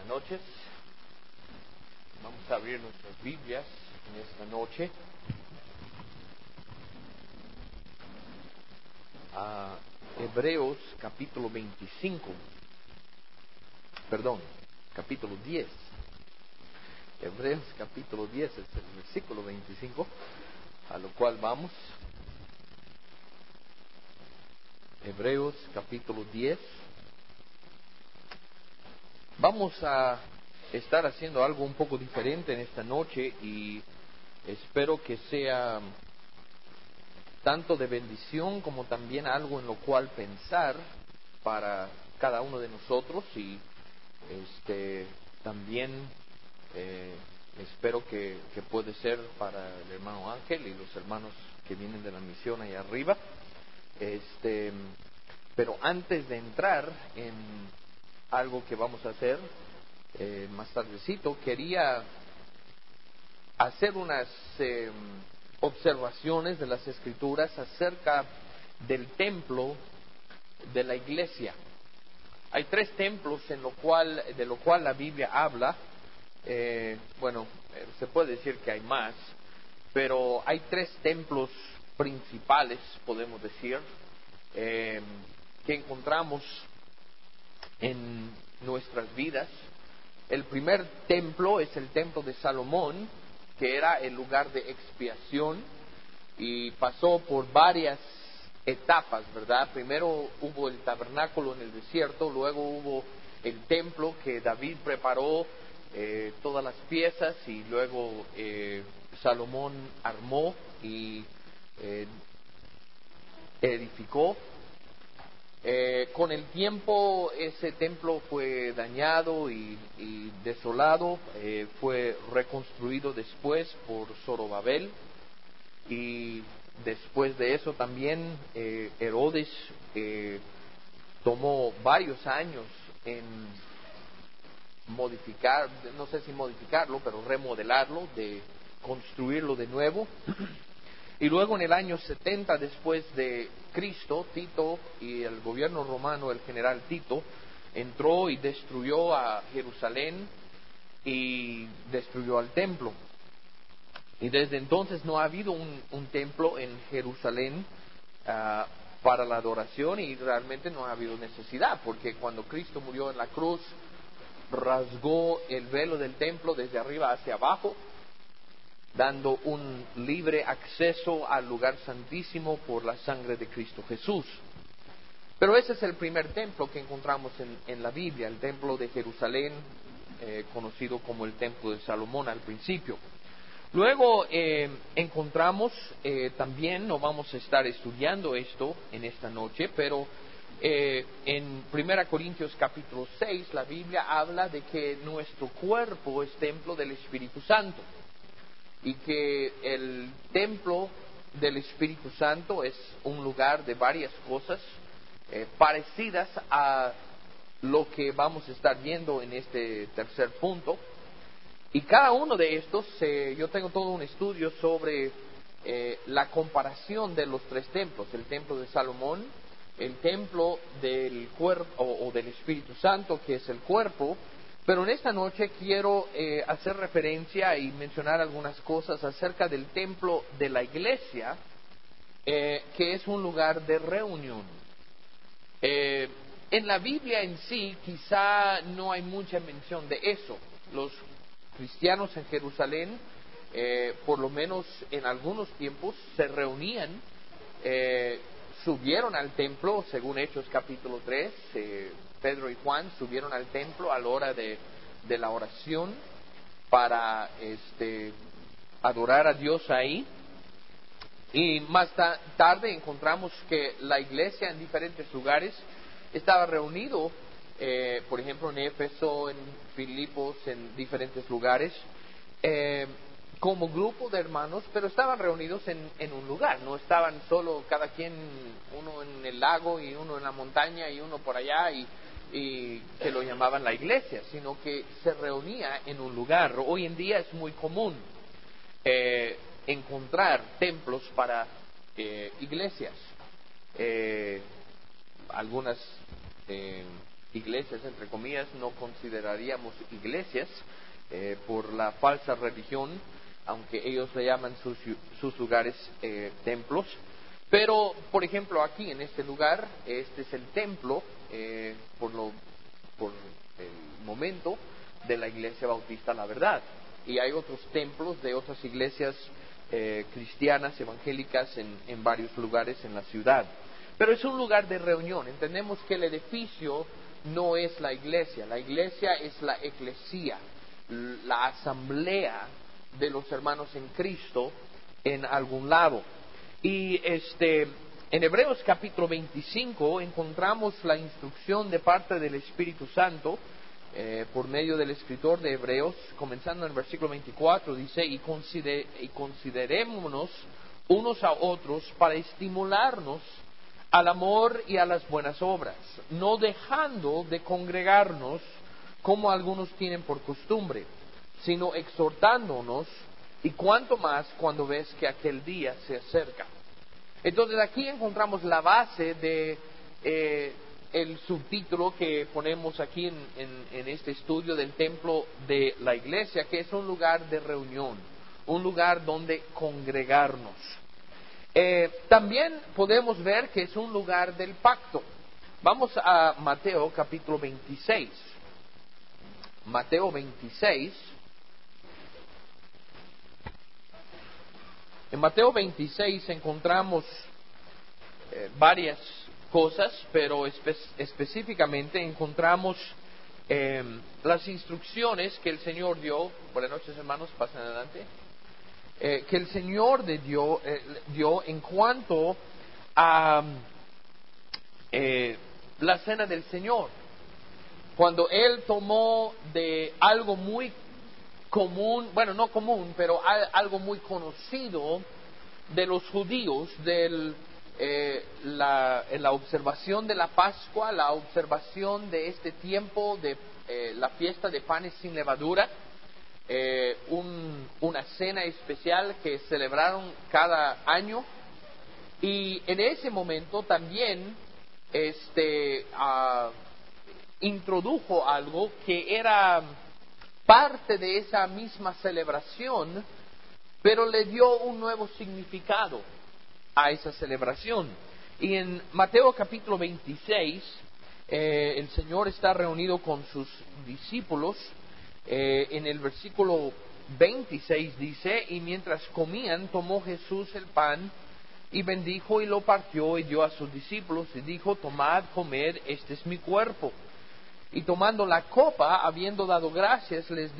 noches. Vamos a abrir nuestras Biblias en esta noche a Hebreos capítulo 10. Hebreos capítulo 10 es el versículo 25, a lo cual vamos. Hebreos capítulo 10. Vamos a estar haciendo algo un poco diferente en esta noche y espero que sea tanto de bendición como también algo en lo cual pensar para cada uno de nosotros y también espero que puede ser para el hermano Ángel y los hermanos que vienen de la misión allá arriba. Pero antes de entrar en algo que vamos a hacer más tardecito, quería hacer unas observaciones de las Escrituras acerca del templo de la iglesia. Hay 3 templos de lo cual la Biblia habla. Se puede decir que hay más, pero hay 3 templos principales, podemos decir, que encontramos en nuestras vidas. El primer templo es el templo de Salomón, que era el lugar de expiación y pasó por varias etapas, ¿verdad? Primero hubo el tabernáculo en el desierto, luego hubo el templo que David preparó todas las piezas y luego Salomón armó y edificó. Con el tiempo ese templo fue dañado y desolado, fue reconstruido después por Zorobabel y después de eso también Herodes tomó varios años en modificar, no sé si modificarlo, pero remodelarlo, de construirlo de nuevo. Y luego en el año 70 después de Cristo, Tito y el gobierno romano, el general Tito, entró y destruyó a Jerusalén y destruyó al templo. Y desde entonces no ha habido un templo en Jerusalén para la adoración y realmente no ha habido necesidad, porque cuando Cristo murió en la cruz, rasgó el velo del templo desde arriba hacia abajo, dando un libre acceso al lugar santísimo por la sangre de Cristo Jesús. Pero ese es el primer templo que encontramos en la Biblia, el templo de Jerusalén, conocido como el templo de Salomón al principio. Luego encontramos también, no vamos a estar estudiando esto en esta noche, pero en 1 Corintios capítulo 6 la Biblia habla de que nuestro cuerpo es templo del Espíritu Santo. Y que el templo del Espíritu Santo es un lugar de varias cosas parecidas a lo que vamos a estar viendo en este tercer punto. Y cada uno de estos, yo tengo todo un estudio sobre la comparación de los 3 templos: el templo de Salomón, el templo del cuerpo o del Espíritu Santo, que es el cuerpo. Pero en esta noche quiero hacer referencia y mencionar algunas cosas acerca del templo de la iglesia, que es un lugar de reunión. En la Biblia en sí quizá no hay mucha mención de eso. Los cristianos en Jerusalén, por lo menos en algunos tiempos, se reunían, subieron al templo, según Hechos capítulo 3, Pedro y Juan subieron al templo a la hora de la oración para adorar a Dios ahí. Y más tarde encontramos que la iglesia en diferentes lugares estaba reunido, por ejemplo en Éfeso, en Filipos, en diferentes lugares, como grupo de hermanos, pero estaban reunidos en un lugar, no estaban solo cada quien, uno en el lago y uno en la montaña y uno por allá y que lo llamaban la iglesia, sino que se reunía en un lugar. Hoy en día es muy común encontrar templos para iglesias. Algunas iglesias, entre comillas, no consideraríamos iglesias por la falsa religión, aunque ellos le llaman sus lugares templos. Pero, por ejemplo, aquí en este lugar, este es el templo, por el momento, de la Iglesia Bautista La Verdad. Y hay otros templos de otras iglesias cristianas, evangélicas, en varios lugares en la ciudad. Pero es un lugar de reunión. Entendemos que el edificio no es la iglesia es la eclesía, la asamblea de los hermanos en Cristo en algún lado. Y en Hebreos capítulo 25 encontramos la instrucción de parte del Espíritu Santo por medio del escritor de Hebreos, comenzando en el versículo 24, dice, y considerémonos unos a otros para estimularnos al amor y a las buenas obras, no dejando de congregarnos como algunos tienen por costumbre, sino exhortándonos, y cuanto más cuando ves que aquel día se acerca. Entonces aquí encontramos la base de el subtítulo que ponemos aquí en este estudio del templo de la iglesia, que es un lugar de reunión, un lugar donde congregarnos. También podemos ver que es un lugar del pacto. Vamos a Mateo capítulo 26. Mateo 26. En Mateo 26 encontramos varias cosas, pero específicamente encontramos las instrucciones que el Señor dio. Buenas noches, hermanos, pasen adelante. Que el Señor dio en cuanto a la cena del Señor. Cuando Él tomó de algo muy común, bueno, no común, pero algo muy conocido de los judíos, la observación de la Pascua, la observación de este tiempo de la fiesta de panes sin levadura, una cena especial que celebraron cada año, y en ese momento también introdujo algo que era parte de esa misma celebración, pero le dio un nuevo significado a esa celebración. Y en Mateo capítulo 26, el Señor está reunido con sus discípulos. En el versículo 26 dice, y mientras comían, tomó Jesús el pan y bendijo y lo partió y dio a sus discípulos y dijo, tomad, comed, este es mi cuerpo. Y tomando la copa, habiendo dado gracias, les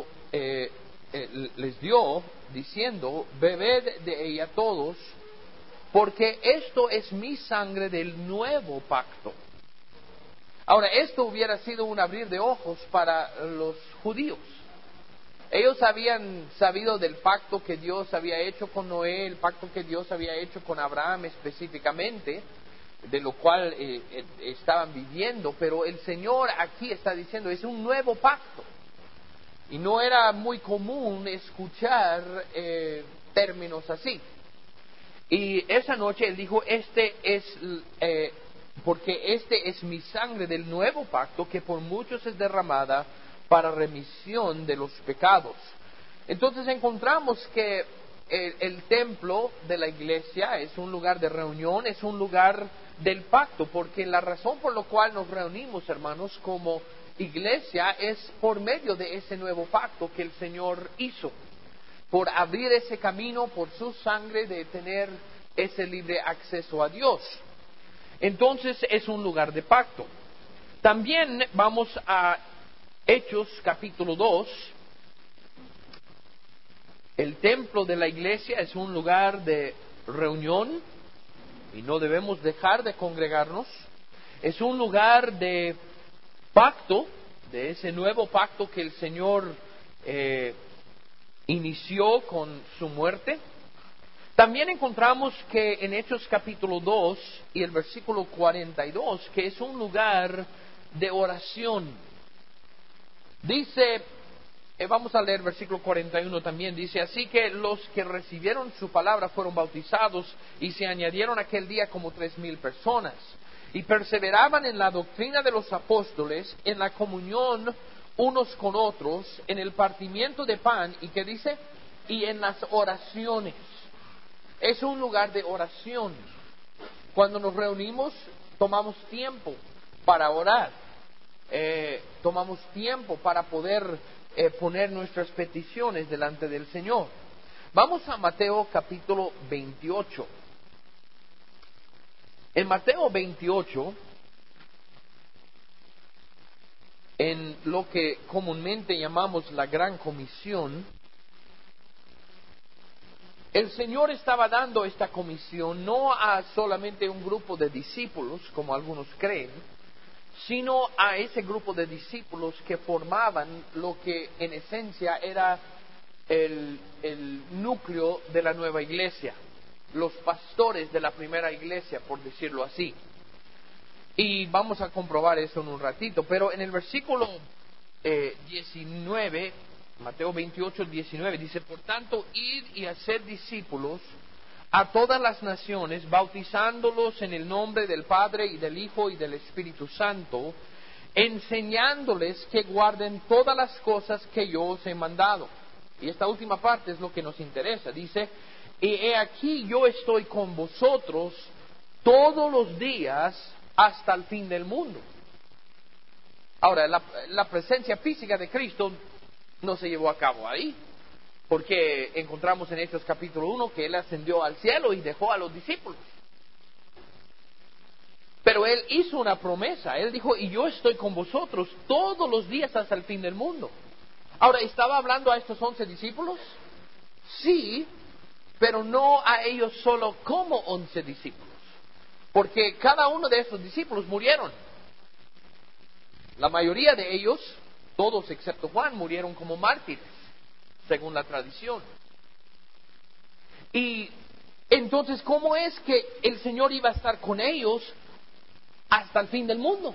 dio, diciendo, bebed de ella todos, porque esto es mi sangre del nuevo pacto. Ahora, esto hubiera sido un abrir de ojos para los judíos. Ellos habían sabido del pacto que Dios había hecho con Noé, el pacto que Dios había hecho con Abraham específicamente, de lo cual estaban viviendo, pero el Señor aquí está diciendo, es un nuevo pacto. Y no era muy común escuchar términos así. Y esa noche Él dijo, porque este es mi sangre del nuevo pacto, que por muchos es derramada para remisión de los pecados. Entonces encontramos que el templo de la iglesia es un lugar de reunión, es un lugar del pacto, porque la razón por la cual nos reunimos, hermanos, como iglesia, es por medio de ese nuevo pacto que el Señor hizo, por abrir ese camino, por su sangre, de tener ese libre acceso a Dios. Entonces es un lugar de pacto. También vamos a Hechos capítulo 2. El templo de la iglesia es un lugar de reunión y no debemos dejar de congregarnos. Es un lugar de pacto, de ese nuevo pacto que el Señor inició con su muerte. También encontramos que en Hechos capítulo 2 y el versículo 42, que es un lugar de oración. Dice, vamos a leer versículo 41 también, dice, así que los que recibieron su palabra fueron bautizados y se añadieron aquel día como 3,000 personas. y perseveraban en la doctrina de los apóstoles, en la comunión unos con otros, en el partimiento de pan, y ¿qué dice? Y en las oraciones. Es un lugar de oración. Cuando nos reunimos, tomamos tiempo para orar. Tomamos tiempo para poder poner nuestras peticiones delante del Señor. Vamos a Mateo capítulo 28. En Mateo 28, en lo que comúnmente llamamos la Gran Comisión, el Señor estaba dando esta comisión no a solamente un grupo de discípulos, como algunos creen, sino a ese grupo de discípulos que formaban lo que en esencia era el núcleo de la nueva iglesia, los pastores de la primera iglesia, por decirlo así. Y vamos a comprobar eso en un ratito, pero en el versículo 19, Mateo 28, 19, dice: por tanto, id y haced discípulos a todas las naciones, bautizándolos en el nombre del Padre y del Hijo y del Espíritu Santo, enseñándoles que guarden todas las cosas que yo os he mandado. Y esta última parte es lo que nos interesa. Dice: y he aquí yo estoy con vosotros todos los días hasta el fin del mundo. Ahora, la presencia física de Cristo no se llevó a cabo ahí, porque encontramos en Hechos capítulo 1 que Él ascendió al cielo y dejó a los discípulos. Pero Él hizo una promesa. Él dijo: y yo estoy con vosotros todos los días hasta el fin del mundo. Ahora, ¿estaba hablando a estos 11 discípulos? Sí, pero no a ellos solo como 11 discípulos, porque cada uno de esos discípulos murieron. La mayoría de ellos, todos excepto Juan, murieron como mártires, según la tradición. Y entonces, ¿cómo es que el Señor iba a estar con ellos hasta el fin del mundo?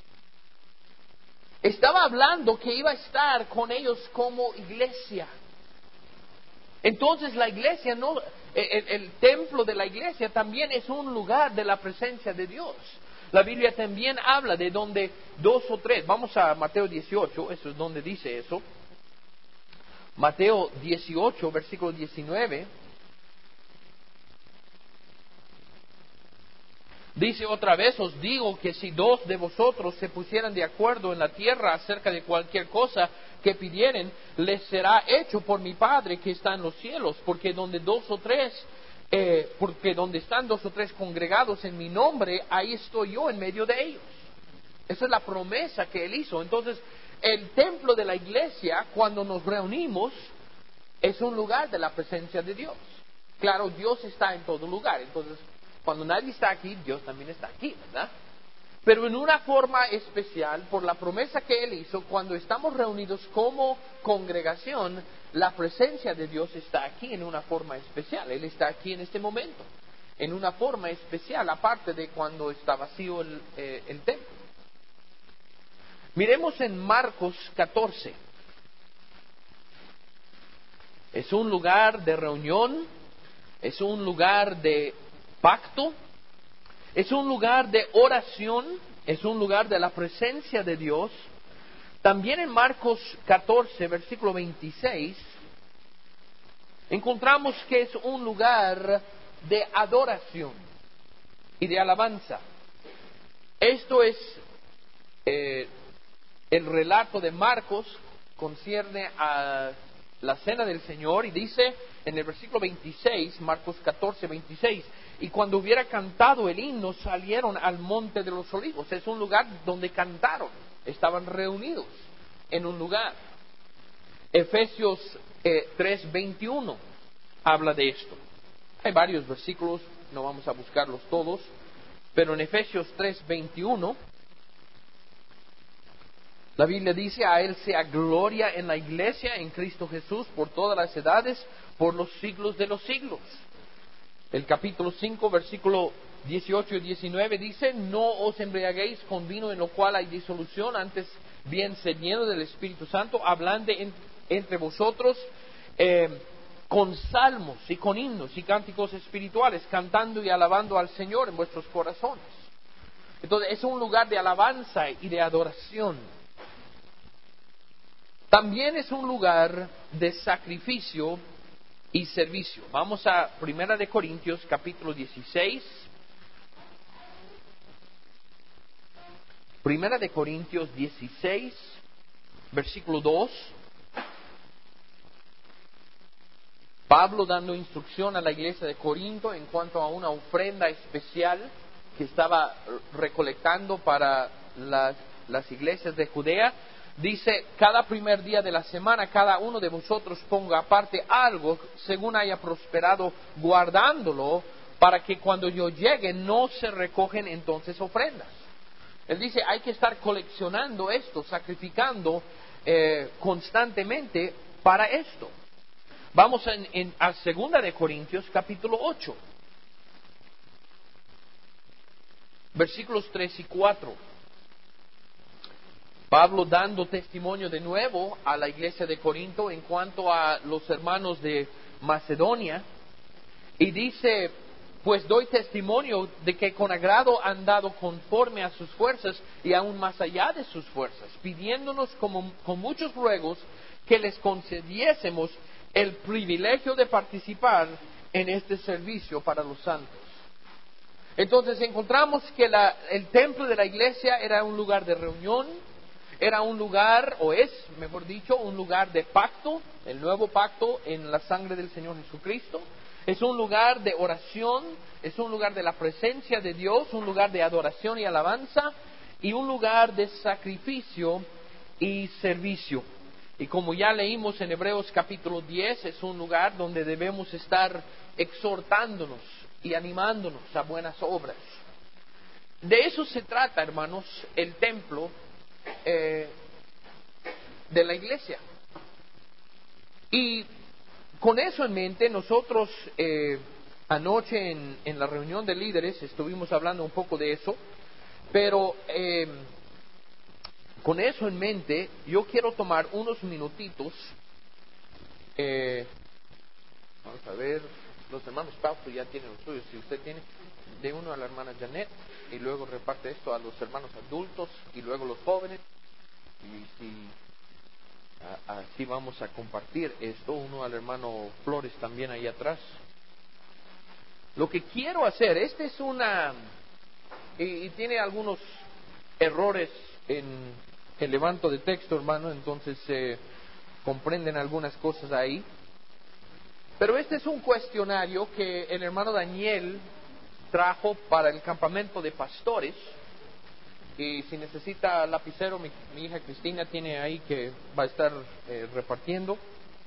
Estaba hablando que iba a estar con ellos como iglesia. Entonces la iglesia no, el templo de la iglesia también es un lugar de la presencia de Dios. La Biblia también habla de donde 2 o 3. Vamos a Mateo 18, eso es donde dice eso. Mateo 18, versículo 19. Dice otra vez: os digo que si 2 de vosotros se pusieran de acuerdo en la tierra acerca de cualquier cosa que pidieren, les será hecho por mi Padre que está en los cielos. Porque donde están 2 o 3 congregados en mi nombre, ahí estoy yo en medio de ellos. Esa es la promesa que Él hizo. Entonces, el templo de la iglesia, cuando nos reunimos, es un lugar de la presencia de Dios. Claro, Dios está en todo lugar. Entonces, cuando nadie está aquí, Dios también está aquí, ¿verdad? Pero en una forma especial, por la promesa que Él hizo, cuando estamos reunidos como congregación, la presencia de Dios está aquí en una forma especial. Él está aquí en este momento, en una forma especial, aparte de cuando está vacío el templo. Miremos en Marcos 14. Es un lugar de reunión, es un lugar de pacto, es un lugar de oración, es un lugar de la presencia de Dios. También en Marcos 14, versículo 26, encontramos que es un lugar de adoración y de alabanza. Esto es el relato de Marcos, concierne a la cena del Señor, y dice en el versículo 26, Marcos 14, 26, y cuando hubiera cantado el himno, salieron al monte de los olivos. Es un lugar donde cantaron, estaban reunidos en un lugar. Efesios 3, 21 habla de esto. Hay varios versículos, no vamos a buscarlos todos, pero en Efesios 3, 21, la Biblia dice: a Él sea gloria en la iglesia, en Cristo Jesús, por todas las edades, por los siglos de los siglos. El capítulo 5, versículo 18 y 19 dice: no os embriaguéis con vino en lo cual hay disolución, antes bien sed llenos del Espíritu Santo, hablando entre vosotros con salmos y con himnos y cánticos espirituales, cantando y alabando al Señor en vuestros corazones. Entonces es un lugar de alabanza y de adoración. También es un lugar de sacrificio y servicio. Vamos a 1 de Corintios capítulo 16. 1 de Corintios 16, versículo 2. Pablo dando instrucción a la iglesia de Corinto en cuanto a una ofrenda especial que estaba recolectando para las iglesias de Judea. Dice, cada primer día de la semana, cada uno de vosotros ponga aparte algo según haya prosperado, guardándolo, para que cuando yo llegue no se recogen entonces ofrendas. Él dice, hay que estar coleccionando esto, sacrificando constantemente para esto. Vamos a 2 de Corintios capítulo 8, versículos 3 y 4. Pablo dando testimonio de nuevo a la iglesia de Corinto en cuanto a los hermanos de Macedonia. Y dice, pues doy testimonio de que con agrado han dado conforme a sus fuerzas y aún más allá de sus fuerzas, pidiéndonos con muchos ruegos que les concediésemos el privilegio de participar en este servicio para los santos. Entonces encontramos que el templo de la iglesia era un lugar de reunión, era un lugar, o es, mejor dicho, un lugar de pacto, el nuevo pacto en la sangre del Señor Jesucristo. Es un lugar de oración, es un lugar de la presencia de Dios, un lugar de adoración y alabanza, y un lugar de sacrificio y servicio. Y como ya leímos en Hebreos capítulo 10, es un lugar donde debemos estar exhortándonos y animándonos a buenas obras. De eso se trata, hermanos, el templo de la iglesia. Y con eso en mente, nosotros anoche en la reunión de líderes estuvimos hablando un poco de eso, pero con eso en mente, yo quiero tomar unos minutitos. Vamos a ver, los hermanos Pausto ya tienen los suyos. Si usted tiene, de uno a la hermana Janet, y luego reparte esto a los hermanos adultos, y luego los jóvenes. Y si así vamos a compartir esto, uno al hermano Flores también ahí atrás. Lo que quiero hacer, este es y tiene algunos errores en el levanto de texto, hermano, entonces comprenden algunas cosas ahí. Pero este es un cuestionario que el hermano Daniel trajo para el campamento de pastores. Y si necesita lapicero, mi hija Cristina tiene ahí que va a estar repartiendo.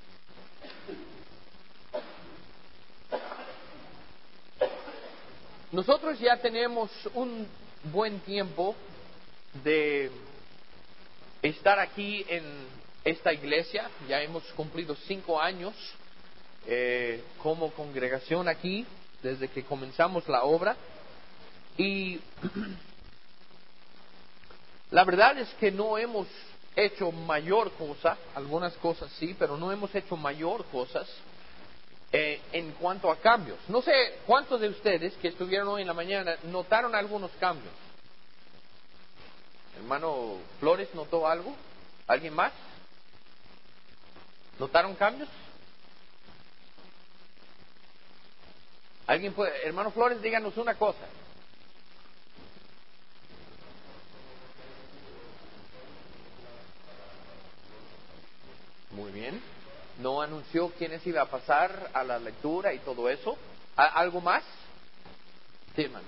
Nosotros ya tenemos un buen tiempo de estar aquí en esta iglesia. Ya hemos cumplido 5 años como congregación aquí, desde que comenzamos la obra. Y la verdad es que no hemos hecho mayor cosa, algunas cosas sí, pero no hemos hecho mayor cosas en cuanto a cambios. No sé cuántos de ustedes que estuvieron hoy en la mañana notaron algunos cambios. Hermano Flores notó algo. ¿Alguien más? ¿Notaron cambios? ¿Alguien puede? Hermano Flores, díganos una cosa. Muy bien. ¿No anunció quiénes iba a pasar a la lectura y todo eso? ¿Algo más? Sí, hermano.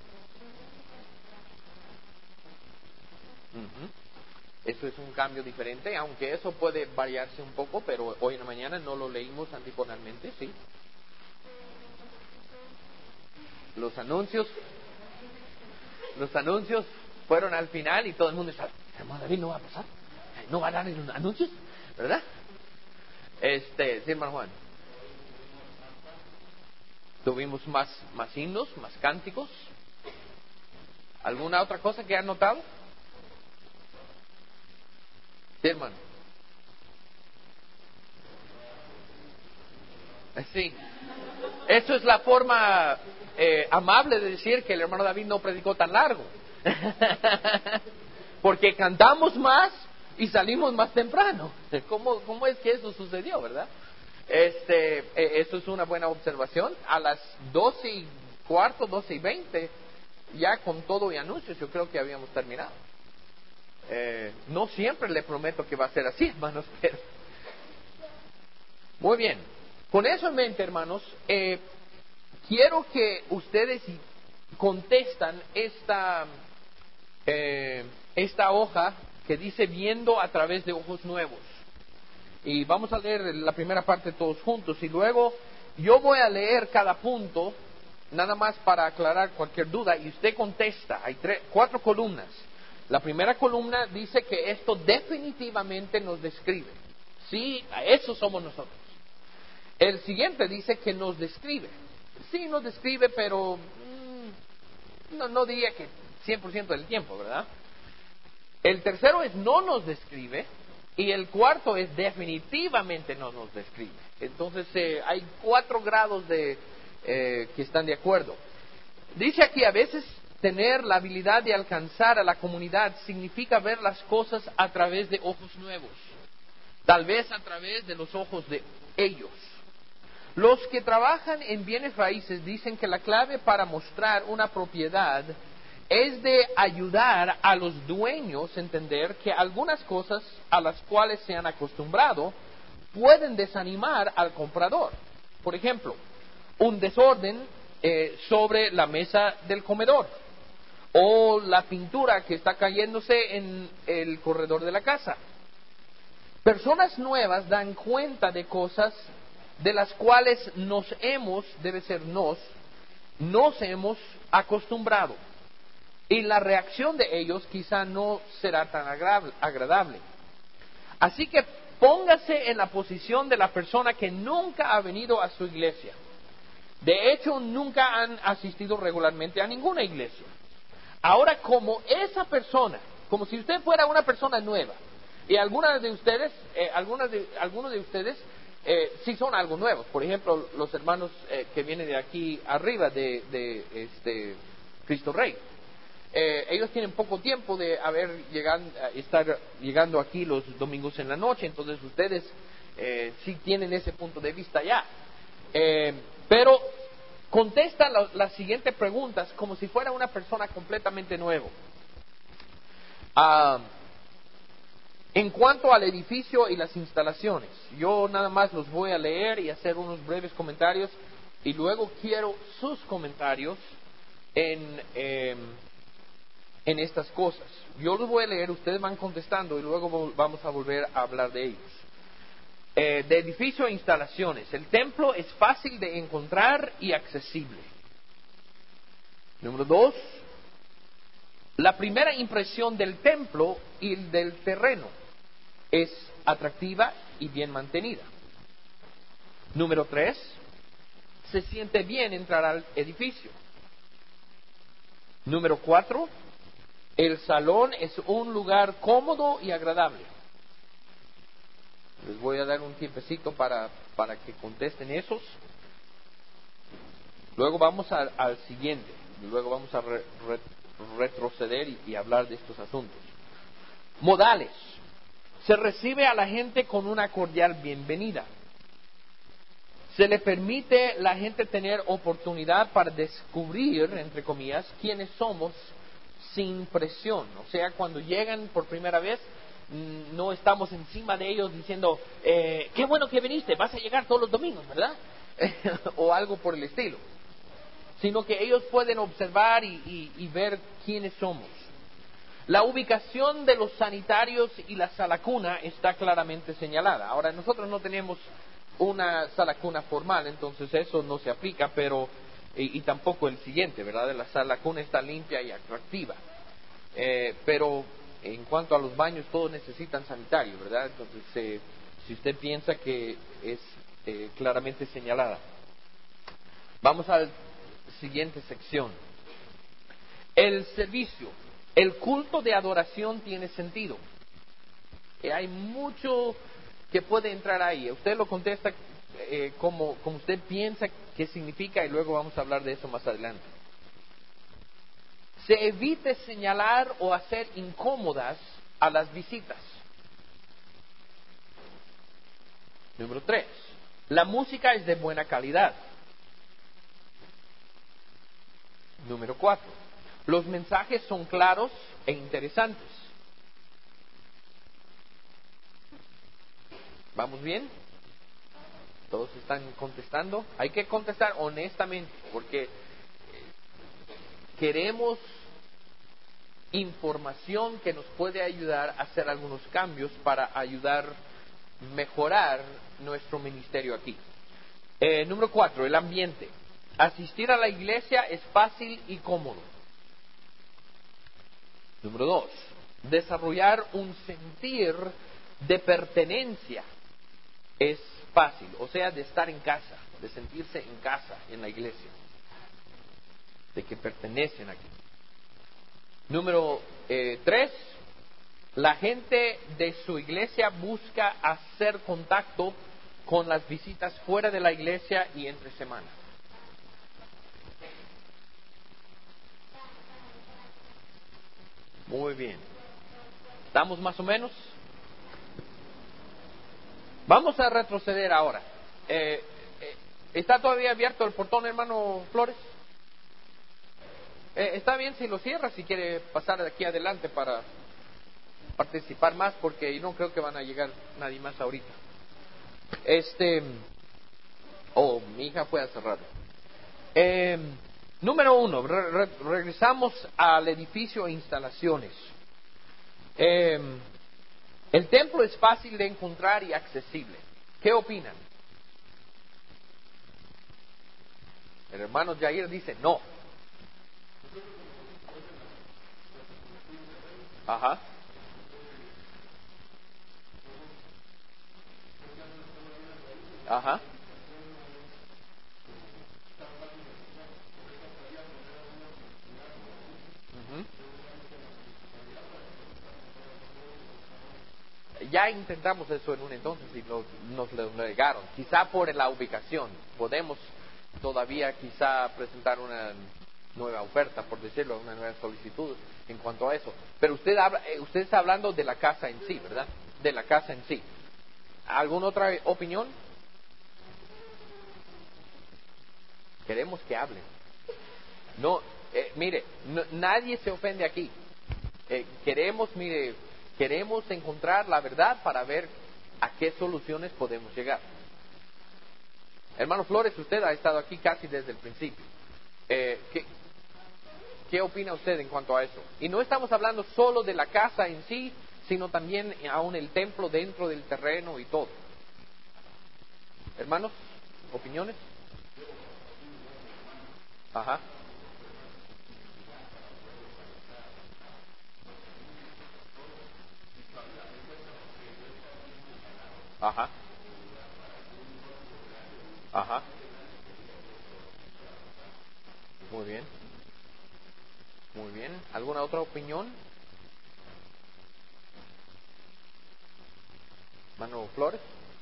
Eso es un cambio diferente, aunque eso puede variarse un poco, pero hoy en la mañana no lo leímos antiponalmente, ¿sí? Los anuncios fueron al final y todo el mundo está, hermano David, no va a pasar, no va a dar los anuncios, ¿verdad? Sí, hermano Juan. Tuvimos más himnos, más cánticos. ¿Alguna otra cosa que han notado? Sí, hermano. Sí. Eso es la forma amable de decir que el hermano David no predicó tan largo. Porque cantamos más y salimos más temprano. ¿Cómo es que eso sucedió, verdad? Eso es una buena observación. A las 12:15, 12:20, ya con todo y anuncios, yo creo que habíamos terminado. No siempre le prometo que va a ser así, hermanos, pero... Muy bien. Con eso en mente, hermanos, quiero que ustedes contestan esta hoja que dice viendo a través de ojos nuevos. Y vamos a leer la primera parte todos juntos y luego yo voy a leer cada punto nada más para aclarar cualquier duda y usted contesta. Hay 4 columnas. La primera columna dice que esto definitivamente nos describe. Sí, eso somos nosotros. El siguiente dice que nos describe. Sí, nos describe, pero no diría que 100% del tiempo, ¿verdad? El tercero es no nos describe. Y el cuarto es definitivamente no nos describe. Entonces hay 4 grados que están de acuerdo. Dice aquí, a veces tener la habilidad de alcanzar a la comunidad significa ver las cosas a través de ojos nuevos. Tal vez a través de los ojos de ellos. Los que trabajan en bienes raíces dicen que la clave para mostrar una propiedad es de ayudar a los dueños a entender que algunas cosas a las cuales se han acostumbrado pueden desanimar al comprador. Por ejemplo, un desorden sobre la mesa del comedor o la pintura que está cayéndose en el corredor de la casa. Personas nuevas dan cuenta de cosas de las cuales nos hemos acostumbrado. Y la reacción de ellos quizá no será tan agradable. Así que póngase en la posición de la persona que nunca ha venido a su iglesia. De hecho, nunca han asistido regularmente a ninguna iglesia. Ahora, como esa persona, como si usted fuera una persona nueva, y algunos de ustedes sí son algo nuevos. Por ejemplo, los hermanos que vienen de aquí arriba de Cristo Rey. Ellos tienen poco tiempo de estar llegando aquí los domingos en la noche, entonces ustedes sí tienen ese punto de vista ya. Pero contesta las siguientes preguntas como si fuera una persona completamente nueva. En cuanto al edificio y las instalaciones, yo nada más los voy a leer y hacer unos breves comentarios y luego quiero sus comentarios en estas cosas. Yo los voy a leer, ustedes van contestando y luego vamos a volver a hablar de ellos. De edificio e instalaciones. El templo es fácil de encontrar y accesible. Número 2. La primera impresión del templo y del terreno es atractiva y bien mantenida. Número 3. Se siente bien entrar al edificio. Número 4. El salón es un lugar cómodo y agradable. Les voy a dar un tiempecito para que contesten esos. Luego vamos al siguiente. Luego vamos a retroceder y hablar de estos asuntos. Modales. Se recibe a la gente con una cordial bienvenida. Se le permite a la gente tener oportunidad para descubrir, entre comillas, quiénes somos sin presión. O sea, cuando llegan por primera vez, no estamos encima de ellos diciendo, qué bueno que viniste, vas a llegar todos los domingos, ¿verdad? O algo por el estilo. Sino que ellos pueden observar y ver quiénes somos. La ubicación de los sanitarios y la sala cuna está claramente señalada. Ahora, nosotros no tenemos una sala cuna formal, entonces eso no se aplica, pero y tampoco el siguiente, ¿verdad? La sala cuna está limpia y atractiva. Pero en cuanto a los baños, todos necesitan sanitario, ¿verdad? Entonces, si usted piensa que es claramente señalada. Vamos a la siguiente sección. El servicio. El culto de adoración tiene sentido. Hay mucho que puede entrar ahí. Usted lo contesta como usted piensa que significa y luego vamos a hablar de eso más adelante. se evite señalar o hacer incómodas a las visitas. Número 3, la música es de buena calidad. Número 4, los mensajes son claros e interesantes. ¿Vamos bien? ¿Todos están contestando? Hay que contestar honestamente, porque queremos información que nos puede ayudar a hacer algunos cambios para ayudar a mejorar nuestro ministerio aquí. Número 4, el ambiente. Asistir a la iglesia es fácil y cómodo. Número 2, desarrollar un sentir de pertenencia es fácil, o sea, de estar en casa, de sentirse en casa en la iglesia, de que pertenecen aquí. Número 3, la gente de su iglesia busca hacer contacto con las visitas fuera de la iglesia y entre semana. Muy bien. ¿Estamos más o menos? Vamos a retroceder ahora. ¿Está todavía abierto el portón, hermano Flores? Está bien si lo cierra, si quiere pasar de aquí adelante para participar más, porque no creo que van a llegar nadie más ahorita. Mi hija puede cerrarlo. Número 1, regresamos al edificio e instalaciones. El templo es fácil de encontrar y accesible. ¿Qué opinan? El hermano Jair dice no. Ajá. Ajá. Ujú. Ya intentamos eso en un entonces y nos lo negaron. Quizá por la ubicación. Podemos todavía quizá presentar una nueva oferta, por decirlo, una nueva solicitud en cuanto a eso. Pero usted está hablando de la casa en sí, ¿verdad? De la casa en sí. ¿Alguna otra opinión? Queremos que hablen. No, mire, nadie se ofende aquí. Queremos encontrar la verdad para ver a qué soluciones podemos llegar. Hermano Flores, usted ha estado aquí casi desde el principio. ¿Qué opina usted en cuanto a eso? Y no estamos hablando solo de la casa en sí, sino también aún el templo dentro del terreno y todo. Hermanos, ¿opiniones? Ajá. Ajá. Ajá. Muy bien. Muy bien. ¿Alguna otra opinión? Hermano Flores.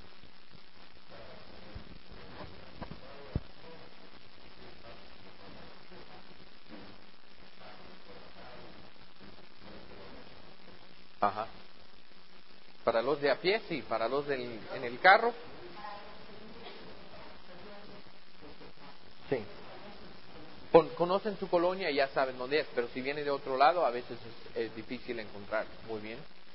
Ajá. Para los de a pie, sí. Para los en el carro, sí. Conocen su colonia y ya saben dónde es, pero si viene de otro lado, a veces es difícil encontrar. Muy bien.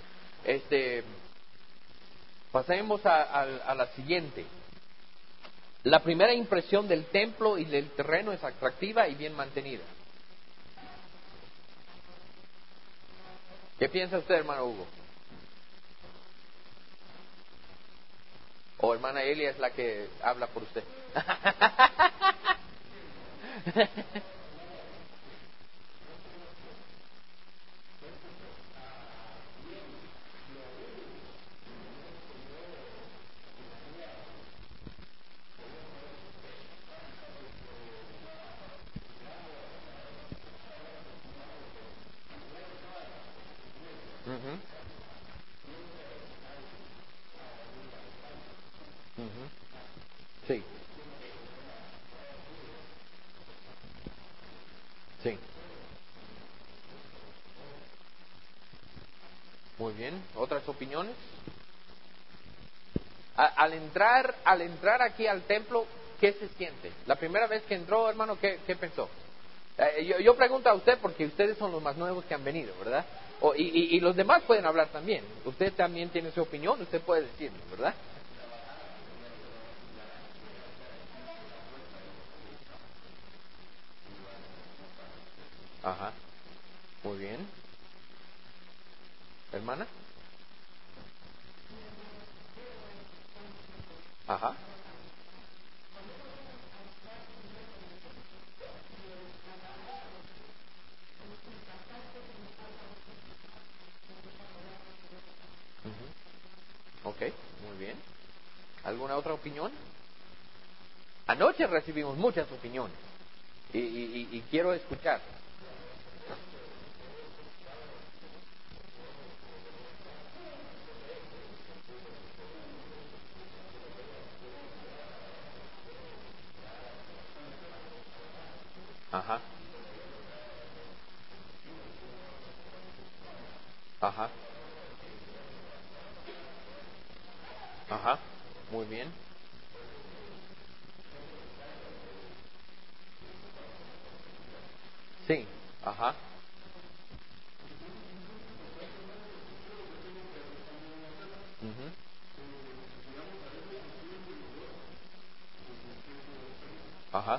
Pasemos a la siguiente. La primera impresión del templo y del terreno es atractiva y bien mantenida. ¿Qué piensa usted, hermano Hugo? ¿O hermana Elia es la que habla por usted? Ujú, ujú. Sí, sí. Muy bien. ¿Otras opiniones? Al entrar aquí al templo, ¿qué se siente? La primera vez que entró, hermano, ¿qué pensó? Yo pregunto a usted porque ustedes son los más nuevos que han venido, ¿verdad? Y los demás pueden hablar también. Usted también tiene su opinión, usted puede decirlo, ¿verdad? Ajá. Muy bien. ¿Hermana? Ajá. Ujú. Ok, muy bien. ¿Alguna otra opinión? Anoche recibimos muchas opiniones y quiero escuchar. Ajá. Ajá. Ajá. Muy bien. Sí. Ajá. Ujú. Ajá.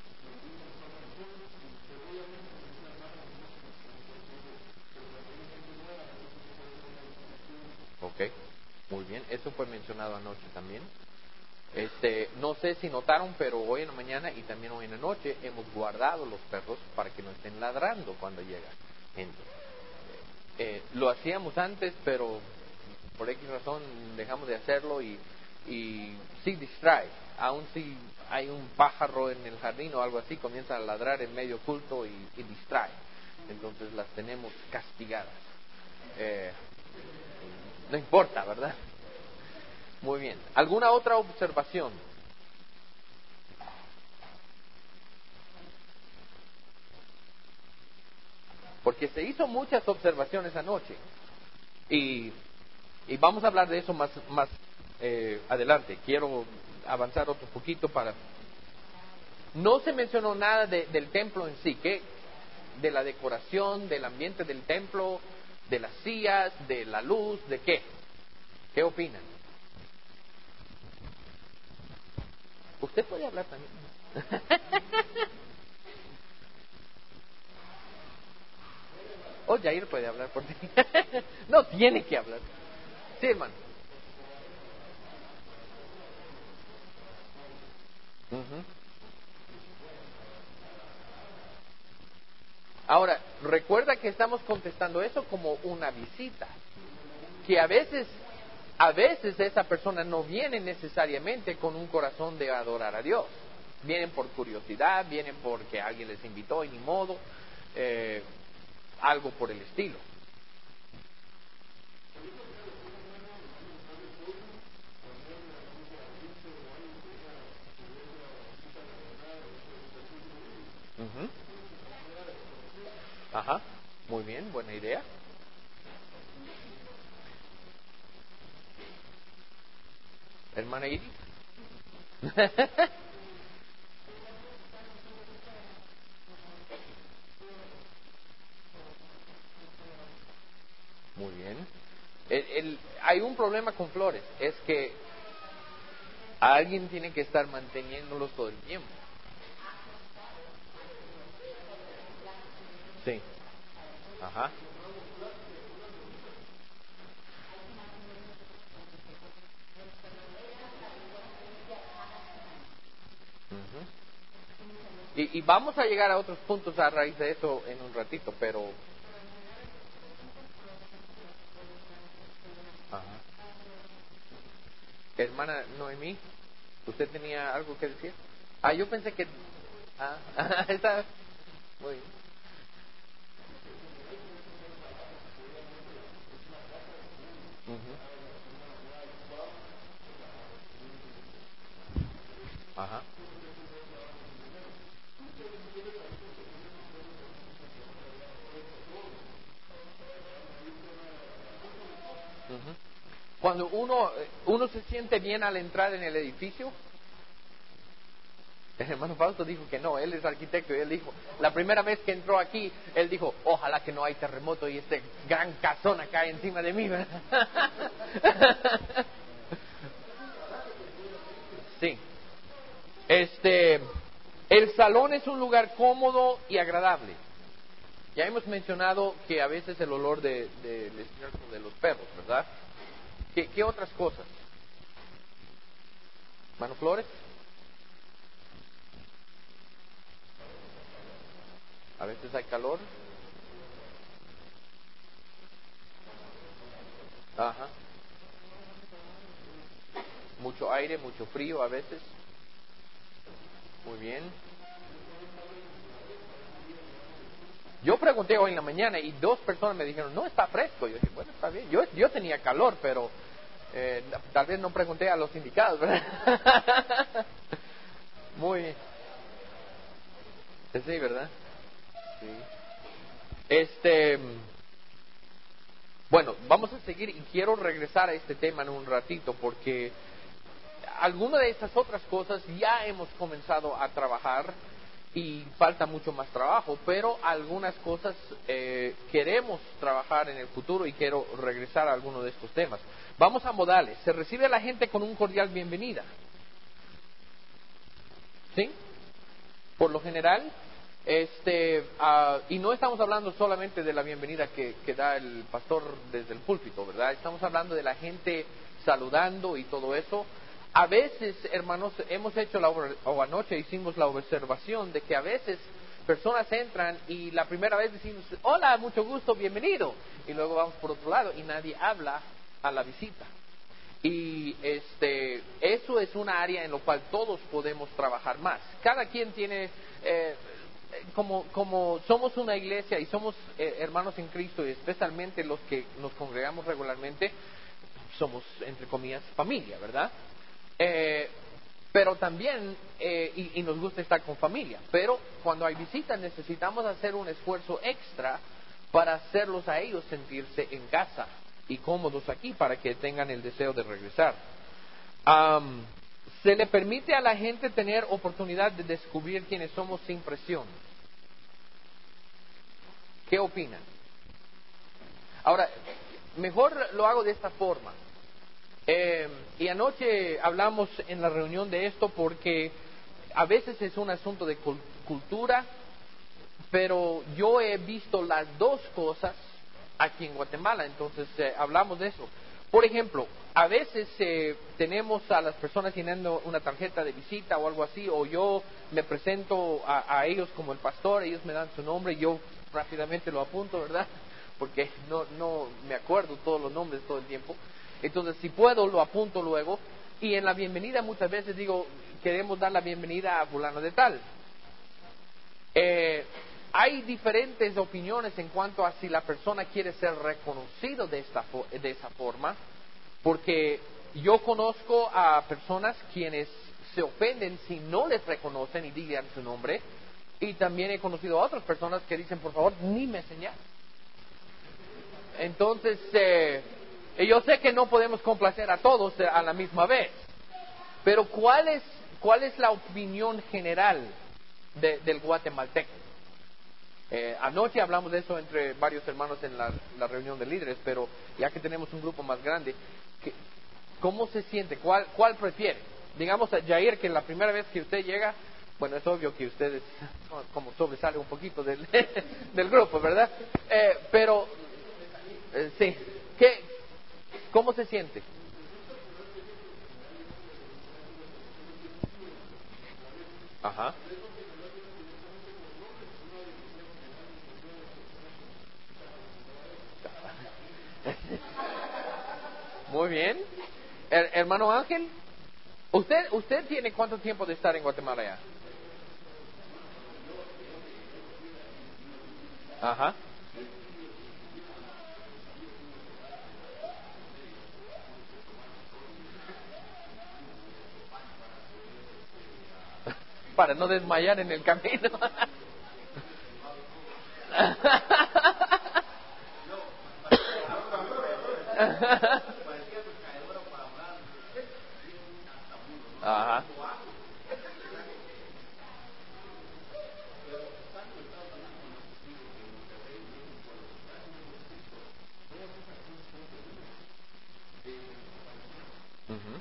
Ok. Muy bien. Eso fue mencionado anoche también. No sé si notaron, pero hoy en la mañana y también hoy en la noche hemos guardado los perros para que no estén ladrando cuando llega gente. Lo hacíamos antes, pero por X razón dejamos de hacerlo y sí distrae. Aun si hay un pájaro en el jardín o algo así, comienza a ladrar en medio culto y distrae. Entonces las tenemos castigadas. Eh, no importa, ¿verdad? Muy bien. ¿Alguna otra observación? Porque se hizo muchas observaciones anoche y, y vamos a hablar de eso más adelante. Quiero avanzar otro poquito para... No se mencionó nada del templo en sí, ¿qué? De la decoración, del ambiente del templo, de las sillas, de la luz, ¿de qué? ¿Qué opinan? Usted puede hablar también. O Jair puede hablar por ti. No tiene que hablar. Sí, hermano. Ujú. Ahora, recuerda que estamos contestando eso como una visita. Que a veces esa persona no viene necesariamente con un corazón de adorar a Dios. Vienen por curiosidad, vienen porque alguien les invitó y ni modo, eh, algo por el estilo. Ujú. Ajá, muy bien, buena idea. Hermana Iris. Muy bien. Hay un problema con flores, es que alguien tiene que estar manteniéndolos todo el tiempo. Sí. Ajá. Ujú. Y vamos a llegar a otros puntos a raíz de eso en un ratito, pero... Ajá. Hermana Noemí, ¿usted tenía algo que decir? Yo pensé que... Está... Muy bien. Ujú. Ajá. Cuando uno se siente bien al entrar en el edificio. El hermano Fausto dijo que no, él es arquitecto y él dijo, la primera vez que entró aquí, él dijo, ojalá que no hay terremoto y este gran casón acá encima de mí, ¿verdad? Sí. El salón es un lugar cómodo y agradable. Ya hemos mencionado que a veces el olor del estiércol de los perros, ¿verdad? ¿Qué otras cosas? ¿Mano Flores? A veces hay calor. Ajá. Mucho aire, mucho frío a veces. Muy bien. Yo pregunté hoy en la mañana y 2 personas me dijeron, no, está fresco. Yo dije, bueno, está bien. Yo tenía calor, pero tal vez no pregunté a los indicados, ¿verdad? Muy bien. Sí, ¿verdad? Sí. Bueno, vamos a seguir y quiero regresar a este tema en un ratito porque algunas de estas otras cosas ya hemos comenzado a trabajar y falta mucho más trabajo, pero algunas cosas queremos trabajar en el futuro y quiero regresar a algunos de estos temas. Vamos a modales. Se recibe a la gente con un cordial bienvenida. ¿Sí? Por lo general, y no estamos hablando solamente de la bienvenida que da el pastor desde el púlpito, ¿verdad? Estamos hablando de la gente saludando y todo eso. A veces, hermanos, hemos hecho o anoche hicimos la observación de que a veces personas entran y la primera vez decimos, hola, mucho gusto, bienvenido. Y luego vamos por otro lado y nadie habla a la visita. Y eso es una área en la cual todos podemos trabajar más. Cada quien tiene, como somos una iglesia y somos hermanos en Cristo, y especialmente los que nos congregamos regularmente, somos, entre comillas, familia, ¿verdad? Pero también, y nos gusta estar con familia, pero cuando hay visitas necesitamos hacer un esfuerzo extra para hacerlos a ellos sentirse en casa y cómodos aquí para que tengan el deseo de regresar. Se le permite a la gente tener oportunidad de descubrir quiénes somos sin presión. ¿Qué opinan? Ahora, mejor lo hago de esta forma. Y anoche hablamos en la reunión de esto porque a veces es un asunto de cultura, pero yo he visto las dos cosas aquí en Guatemala, entonces hablamos de eso. Por ejemplo, a veces tenemos a las personas llenando una tarjeta de visita o algo así, o yo me presento a ellos como el pastor, ellos me dan su nombre, yo rápidamente lo apunto, ¿verdad? Porque no me acuerdo todos los nombres todo el tiempo. Entonces, si puedo, lo apunto luego. Y en la bienvenida muchas veces digo, queremos dar la bienvenida a fulano de tal. Hay diferentes opiniones en cuanto a si la persona quiere ser reconocido de esa forma, porque yo conozco a personas quienes se ofenden si no les reconocen y digan su nombre, y también he conocido a otras personas que dicen, por favor, ni me señalen. Entonces, yo sé que no podemos complacer a todos a la misma vez, pero ¿cuál es la opinión general del guatemalteco? Anoche hablamos de eso entre varios hermanos en la reunión de líderes, pero ya que tenemos un grupo más grande, ¿cómo se siente? ¿Cuál prefiere? Digamos a Jair, que la primera vez que usted llega, bueno, es obvio que ustedes como sobresale un poquito del grupo, ¿verdad? Pero, sí, ¿cómo se siente? Ajá. Muy bien. Hermano Ángel, ¿usted tiene cuánto tiempo de estar en Guatemala ya? Ajá. Para no desmayar en el camino. Ajá. Ujú.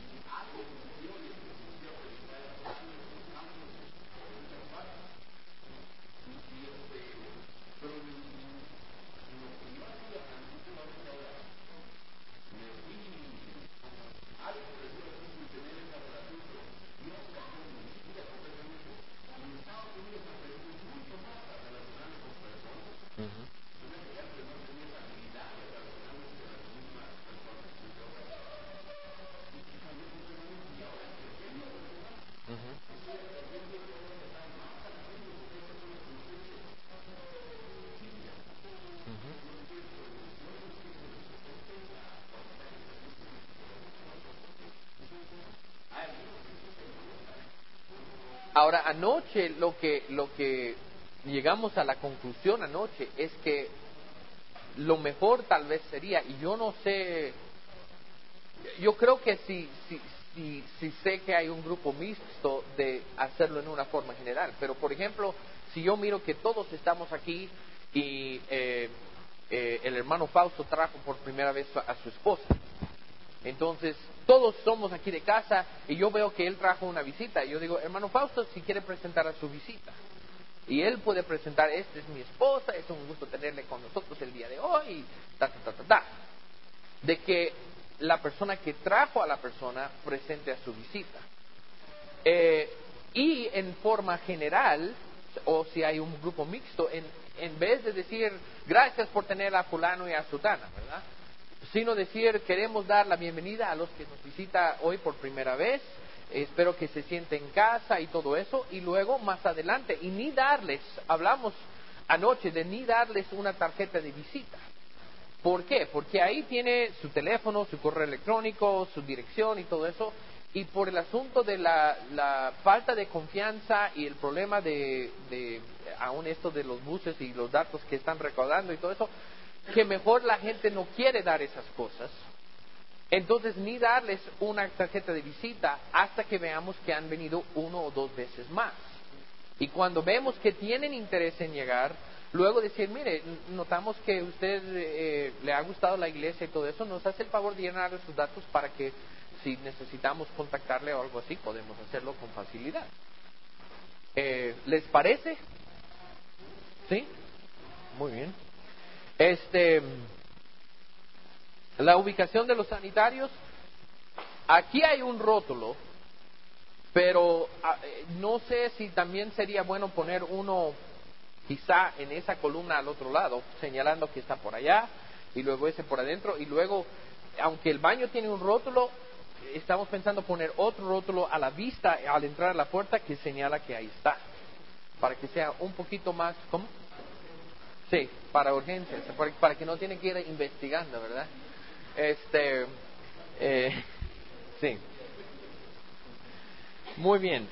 Ujú. Ujú. Ujú. Ahora, anoche lo que llegamos a la conclusión anoche es que lo mejor tal vez sería, y yo no sé, yo creo que si sé que hay un grupo mixto de hacerlo en una forma general, pero por ejemplo, si yo miro que todos estamos aquí y el hermano Fausto trajo por primera vez a su esposa, entonces todos somos aquí de casa y yo veo que él trajo una visita y yo digo, hermano Fausto, si quiere presentar a su visita. Y él puede presentar, esta es mi esposa, es un gusto tenerle con nosotros el día de hoy, ta, ta, ta, ta, ta. De que la persona que trajo a la persona presente a su visita. Y en forma general, o si hay un grupo mixto, en vez de decir gracias por tener a fulano y a sutana, ¿verdad? Sino decir queremos dar la bienvenida a los que nos visita hoy por primera vez, espero que se sienten en casa y todo eso, y luego más adelante, y ni darles, hablamos anoche de ni darles una tarjeta de visita. ¿Por qué? Porque ahí tiene su teléfono, su correo electrónico, su dirección y todo eso. Y por el asunto de la falta de confianza y el problema de aún esto de los buses y los datos que están recaudando y todo eso, que mejor la gente no quiere dar esas cosas. Entonces, ni darles una tarjeta de visita hasta que veamos que han venido 1 o 2 veces más. Y cuando vemos que tienen interés en llegar, luego decir, mire, notamos que usted le ha gustado la iglesia y todo eso, nos hace el favor de llenar sus datos para que si necesitamos contactarle o algo así, podemos hacerlo con facilidad. ¿Les parece? ¿Sí? Muy bien. La ubicación de los sanitarios, aquí hay un rótulo, pero no sé si también sería bueno poner uno quizá en esa columna al otro lado, señalando que está por allá, y luego ese por adentro, y luego, aunque el baño tiene un rótulo, estamos pensando poner otro rótulo a la vista al entrar a la puerta que señala que ahí está, para que sea un poquito más, ¿cómo? Sí, para urgencias, para que no tienen que ir investigando, ¿verdad? Eh, sí, muy bien.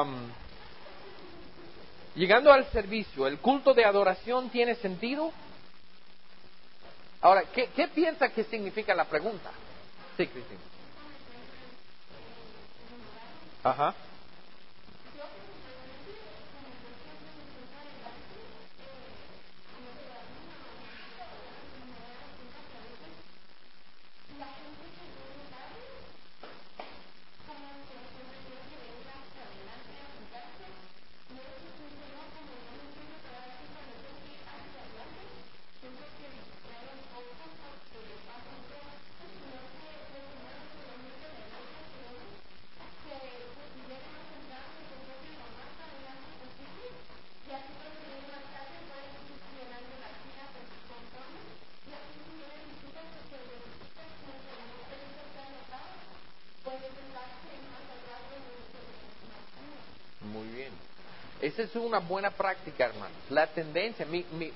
Llegando al servicio, ¿el culto de adoración tiene sentido? Ahora, ¿qué piensa que significa la pregunta? Sí, Cristina. Ajá. Muy bien. Esa es una buena práctica, hermanos. La tendencia,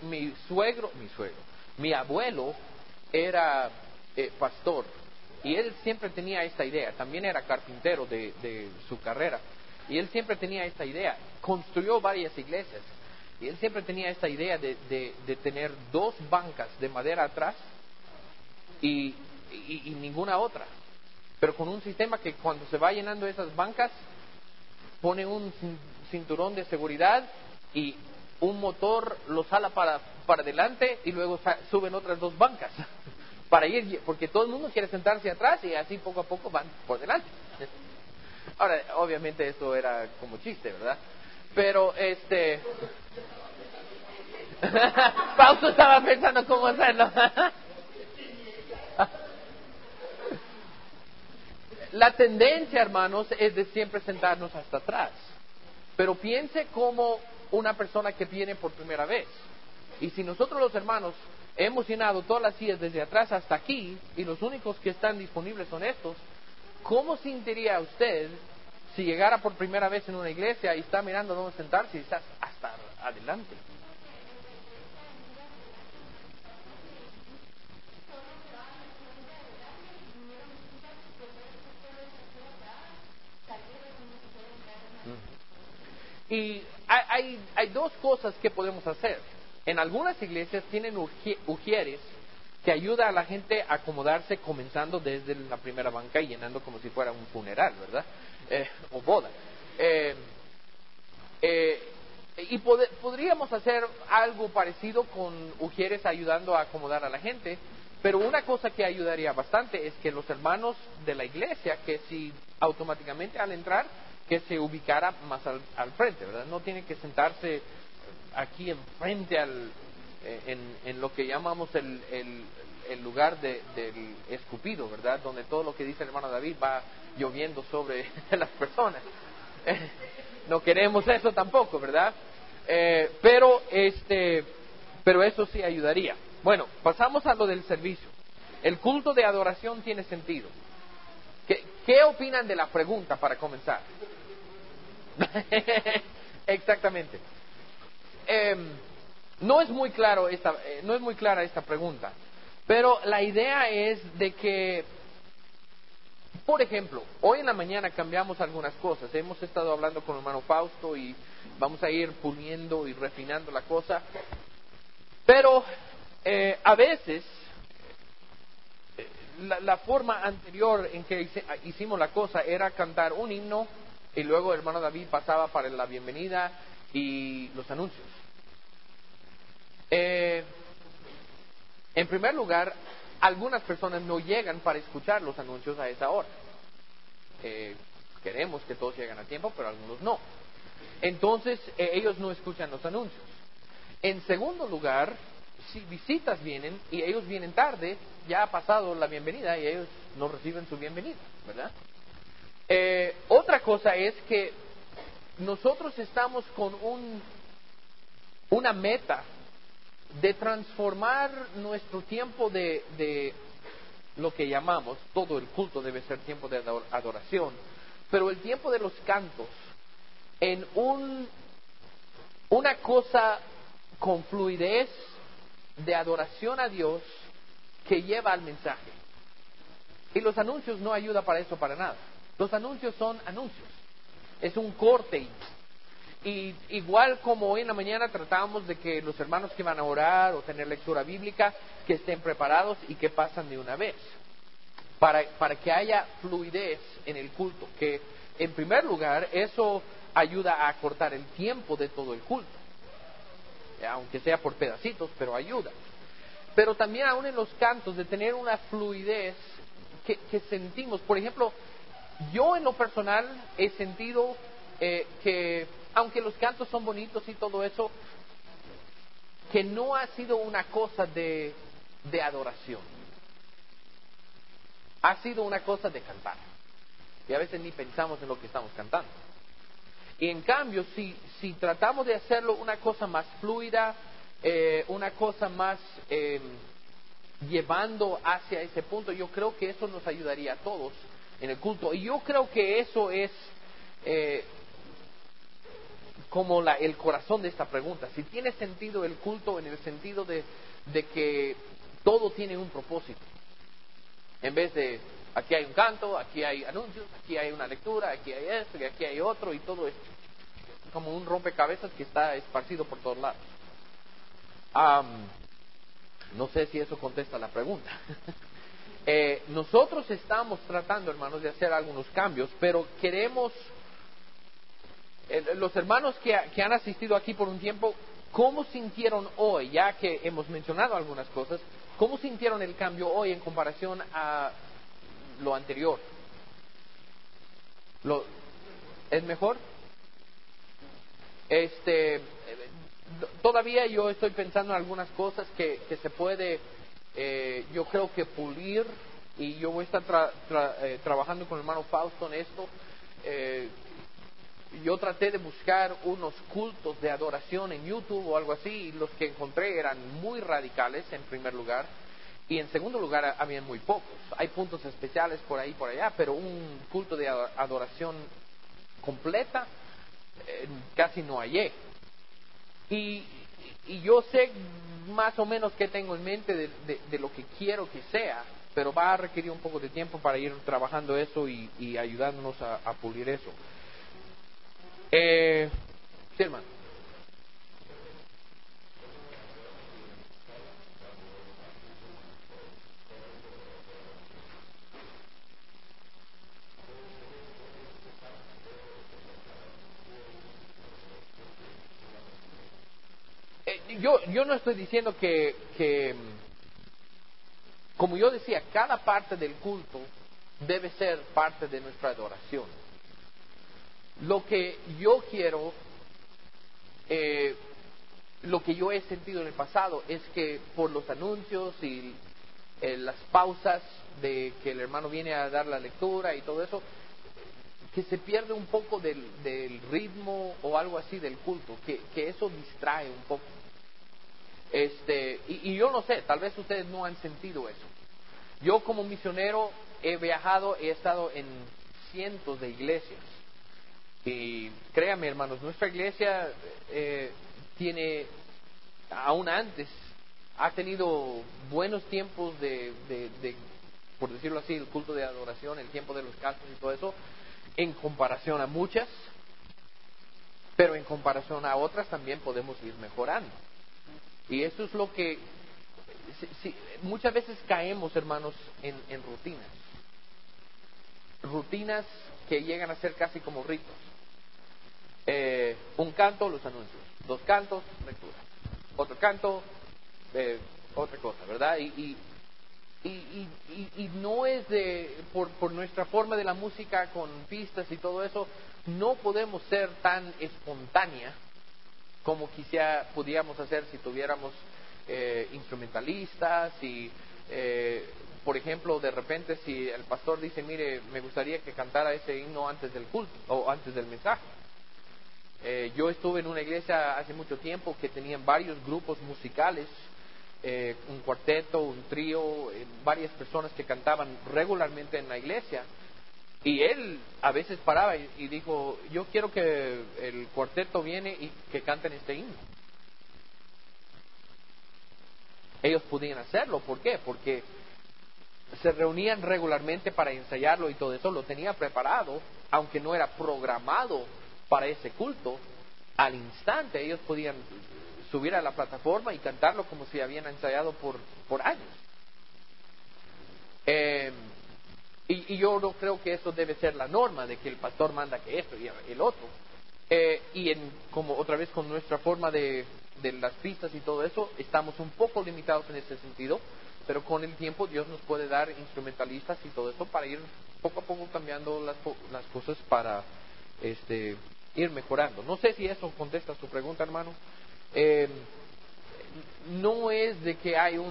mi abuelo era pastor y él siempre tenía esta idea. También era carpintero de su carrera y él siempre tenía esta idea. Construyó varias iglesias y él siempre tenía esta idea de tener 2 bancas de madera atrás y ninguna otra. pero con un sistema que cuando se va llenando esas bancas, pone un cinturón de seguridad y un motor lo jala para adelante y luego suben otras 2 bancas para ir, porque todo el mundo quiere sentarse atrás y así poco a poco van por delante. Ahora, obviamente esto era como chiste, ¿verdad? Pero Fausto estaba pensando cómo hacerlo. La tendencia, hermanos, es de siempre sentarnos hasta atrás. Pero piense como una persona que viene por primera vez. Y si nosotros los hermanos hemos llenado todas las sillas desde atrás hasta aquí, y los únicos que están disponibles son estos, ¿cómo sentiría usted si llegara por primera vez en una iglesia y está mirando dónde sentarse y está hasta adelante? Y hay 2 cosas que podemos hacer. En algunas iglesias tienen ujieres que ayuda a la gente a acomodarse comenzando desde la primera banca y llenando como si fuera un funeral, ¿verdad? O boda. Y podríamos hacer algo parecido con ujieres ayudando a acomodar a la gente, pero una cosa que ayudaría bastante es que los hermanos de la iglesia, que si automáticamente al entrar, que se ubicara más al frente, ¿verdad? No tiene que sentarse aquí enfrente en lo que llamamos el lugar del escupido, ¿verdad? Donde todo lo que dice el hermano David va lloviendo sobre las personas. No queremos eso tampoco, ¿verdad? Pero eso sí ayudaría. Bueno, pasamos a lo del servicio. El culto de adoración tiene sentido. ¿Qué opinan de la pregunta para comenzar? Exactamente. No es muy clara esta pregunta, pero la idea es de que, por ejemplo, hoy en la mañana cambiamos algunas cosas. Hemos estado hablando con el hermano Fausto y vamos a ir puliendo y refinando la cosa. Pero a veces la forma anterior en que hicimos la cosa era cantar un himno y luego el hermano David pasaba para la bienvenida y los anuncios. En primer lugar, algunas personas no llegan para escuchar los anuncios a esa hora. Queremos que todos lleguen a tiempo, pero algunos no. Entonces, ellos no escuchan los anuncios. En segundo lugar, si visitas vienen y ellos vienen tarde, ya ha pasado la bienvenida y ellos no reciben su bienvenida, ¿verdad? Otra cosa es que nosotros estamos con una meta de transformar nuestro tiempo de lo que llamamos, todo el culto debe ser tiempo de adoración, pero el tiempo de los cantos en una cosa con fluidez de adoración a Dios que lleva al mensaje. Y los anuncios no ayudan para eso para nada. Los anuncios son anuncios. Es un corte. Y igual como hoy en la mañana tratamos de que los hermanos que van a orar o tener lectura bíblica, que estén preparados y que pasan de una vez. Para que haya fluidez en el culto. Que en primer lugar eso ayuda a acortar el tiempo de todo el culto. Aunque sea por pedacitos, pero ayuda. Pero también aún en los cantos de tener una fluidez que sentimos. Por ejemplo, yo en lo personal he sentido que aunque los cantos son bonitos y todo eso, que no ha sido una cosa de adoración. Ha sido una cosa de cantar. Y a veces ni pensamos en lo que estamos cantando. Y en cambio, si tratamos de hacerlo una cosa más fluida, una cosa más llevando hacia ese punto, yo creo que eso nos ayudaría a todos en el culto. Y yo creo que eso es como el corazón de esta pregunta. Si tiene sentido el culto en el sentido de que todo tiene un propósito. En vez de aquí hay un canto, aquí hay anuncios, aquí hay una lectura, aquí hay esto y aquí hay otro y todo esto. Como un rompecabezas que está esparcido por todos lados. No sé si eso contesta la pregunta. Nosotros estamos tratando, hermanos, de hacer algunos cambios, pero queremos, los hermanos que han asistido aquí por un tiempo, ¿cómo sintieron hoy, ya que hemos mencionado algunas cosas, cómo sintieron el cambio hoy en comparación a lo anterior? ¿Es mejor? Todavía yo estoy pensando en algunas cosas que se puede, yo creo que pulir, y yo voy a estar trabajando con el hermano Fausto en esto. Yo traté de buscar unos cultos de adoración en YouTube o algo así, y los que encontré eran muy radicales en primer lugar, y en segundo lugar habían muy pocos. Hay puntos especiales por ahí y por allá, pero un culto de adoración completa casi no hallé. Y yo sé más o menos qué tengo en mente de lo que quiero que sea, pero va a requerir un poco de tiempo para ir trabajando eso y ayudándonos a pulir eso. Sí, hermano. Yo no estoy diciendo que, como yo decía, cada parte del culto debe ser parte de nuestra adoración. Lo que yo quiero, lo que yo he sentido en el pasado es que por los anuncios y las pausas de que el hermano viene a dar la lectura y todo eso, que se pierde un poco del ritmo o algo así del culto, que eso distrae un poco. Y yo no sé, tal vez ustedes no han sentido eso. Yo como misionero he viajado, he estado en cientos de iglesias. Y créanme, hermanos, nuestra iglesia tiene, aún antes, ha tenido buenos tiempos por decirlo así, el culto de adoración, el tiempo de los cantos y todo eso, en comparación a muchas, pero en comparación a otras también podemos ir mejorando. Y eso es lo que muchas veces caemos, hermanos, en rutinas que llegan a ser casi como ritos. Un canto, los anuncios; 2 cantos, lectura; otro canto, otra cosa, ¿verdad? Y no es por nuestra forma de la música con pistas y todo eso, no podemos ser tan espontánea como quizá pudiéramos hacer si tuviéramos instrumentalistas y, por ejemplo, de repente si el pastor dice, mire, me gustaría que cantara ese himno antes del culto o antes del mensaje. Yo estuve en una iglesia hace mucho tiempo que tenían varios grupos musicales, un cuarteto, un trío, varias personas que cantaban regularmente en la iglesia. Y él a veces paraba y dijo, yo quiero que el cuarteto viene y que canten este himno. Ellos podían hacerlo, ¿por qué? Porque se reunían regularmente para ensayarlo y todo eso, lo tenía preparado, aunque no era programado para ese culto. Al instante ellos podían subir a la plataforma y cantarlo como si habían ensayado por años. Y yo no creo que eso debe ser la norma, de que el pastor manda que esto y el otro. Como otra vez con nuestra forma de las pistas y todo eso, estamos un poco limitados en ese sentido, pero con el tiempo Dios nos puede dar instrumentalistas y todo eso para ir poco a poco cambiando las cosas para ir mejorando. No sé si eso contesta su pregunta, hermano. No es de que hay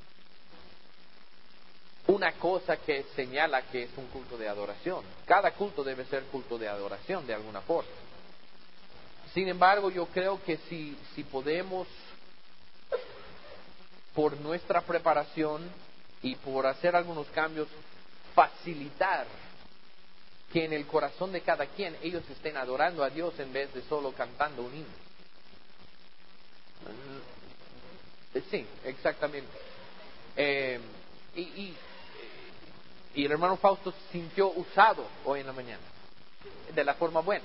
una cosa que señala que es un culto de adoración. Cada culto debe ser culto de adoración de alguna forma. Sin embargo, yo creo que si podemos, por nuestra preparación y por hacer algunos cambios, facilitar que en el corazón de cada quien ellos estén adorando a Dios en vez de solo cantando un himno. Sí, exactamente. Y el hermano Fausto se sintió usado hoy en la mañana, de la forma buena.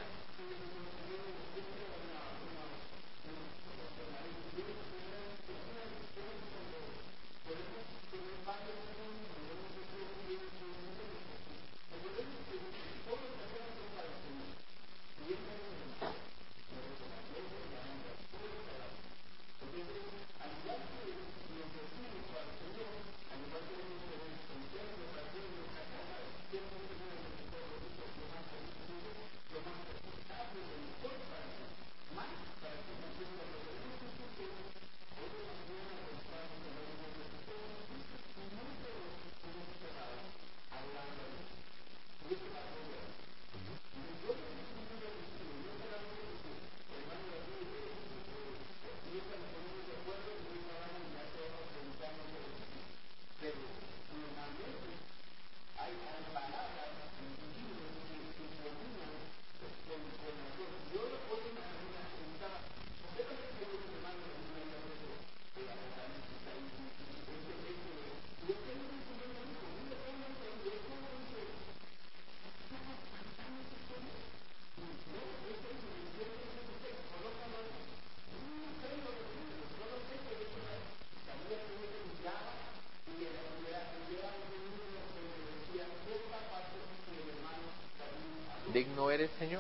Digno eres, Señor.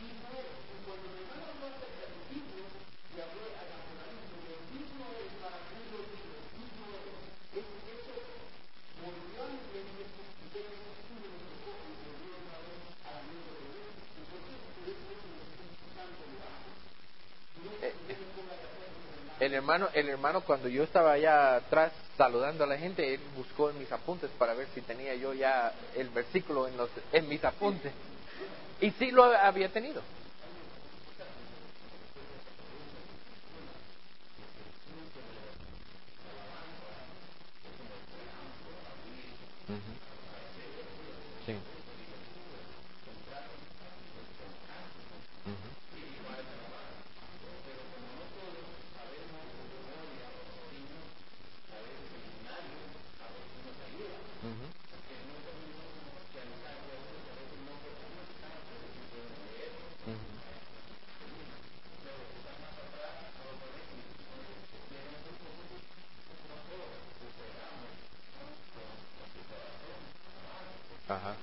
El hermano cuando yo estaba allá atrás saludando a la gente, él buscó en mis apuntes para ver si tenía yo ya el versículo en mis apuntes. Y sí lo había tenido. Ujú. Sí. Ujú. Ujú. Ujú. Ajá.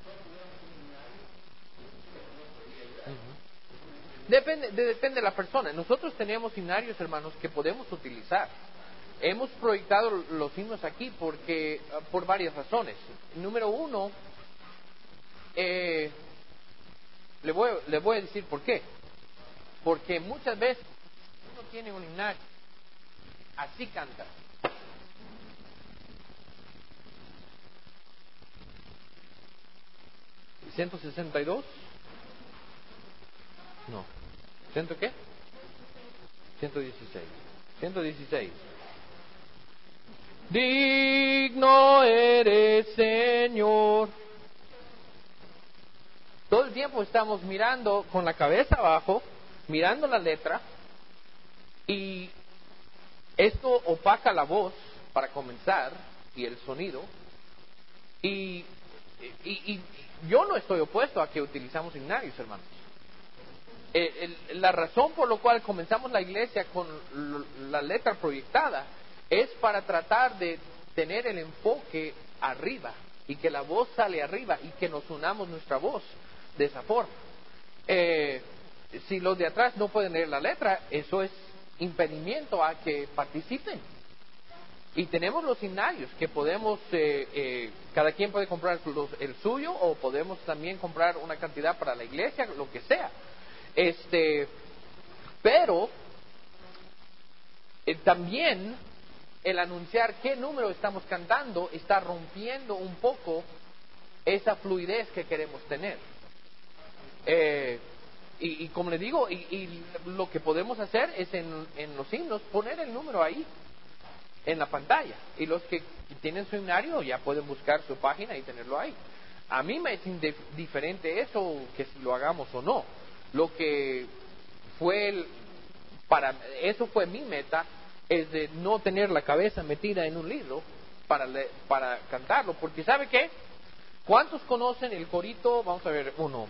Depende de la persona. Nosotros tenemos himnarios, hermanos, que podemos utilizar. Hemos proyectado los himnos aquí por varias razones. Número uno, le voy a decir por qué. Porque muchas veces uno tiene un himnario, así canta. 162. No. ¿Ciento qué? 116. 116. Digno eres, Señor. Todo el tiempo estamos mirando con la cabeza abajo, mirando la letra, y esto opaca la voz para comenzar y el sonido. Y yo no estoy opuesto a que utilizamos himnarios, hermanos. La razón por la cual comenzamos la iglesia con la letra proyectada es para tratar de tener el enfoque arriba y que la voz sale arriba y que nos unamos nuestra voz de esa forma. Si los de atrás no pueden leer la letra, eso es impedimento a que participen. Y tenemos los himnarios que podemos, cada quien puede comprar el suyo, o podemos también comprar una cantidad para la iglesia, lo que sea. Pero también el anunciar qué número estamos cantando está rompiendo un poco esa fluidez que queremos tener. Y como le digo, y lo que podemos hacer es en los himnos poner el número ahí en la pantalla, y los que tienen su himnario ya pueden buscar su página y tenerlo ahí. A mí me es indiferente eso, que si lo hagamos o no. Lo que eso fue mi meta, es de no tener la cabeza metida en un libro para cantarlo, porque ¿sabe qué? ¿Cuántos conocen el corito? Vamos a ver, uno.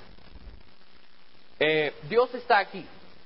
Dios está aquí.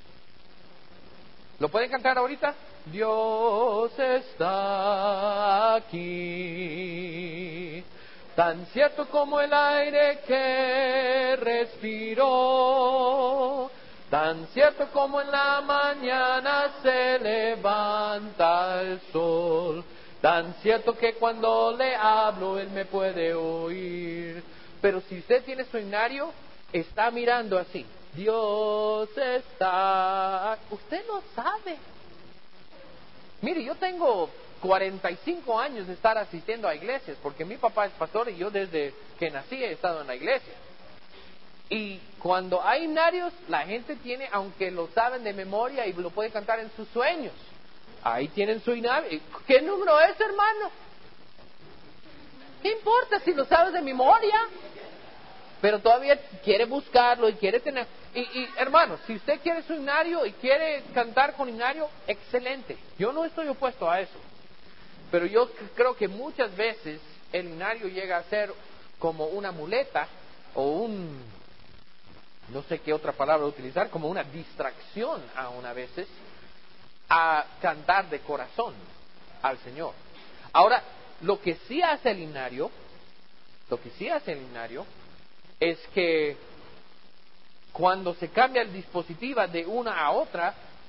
¿Lo pueden cantar ahorita? Dios está aquí, tan cierto como el aire que respiró, tan cierto como en la mañana se levanta el sol, tan cierto que cuando le hablo Él me puede oír. Pero si usted tiene su himnario, está mirando así. Dios está... Usted lo sabe. Mire, yo tengo 45 años de estar asistiendo a iglesias, porque mi papá es pastor y yo desde que nací he estado en la iglesia. Y cuando hay himnarios, la gente tiene, aunque lo saben de memoria y lo puede cantar en sus sueños, ahí tienen su himnario. ¿Qué número es, hermano? ¿Qué importa si lo sabes de memoria? Pero todavía quiere buscarlo y quiere tener... Y hermanos, si usted quiere su himnario y quiere cantar con himnario, excelente. Yo no estoy opuesto a eso. Pero yo creo que muchas veces el himnario llega a ser como una muleta o no sé qué otra palabra utilizar, como una distracción a veces a cantar de corazón al Señor. Ahora, lo que sí hace el himnario es que cuando se cambia el dispositivo de una a otra,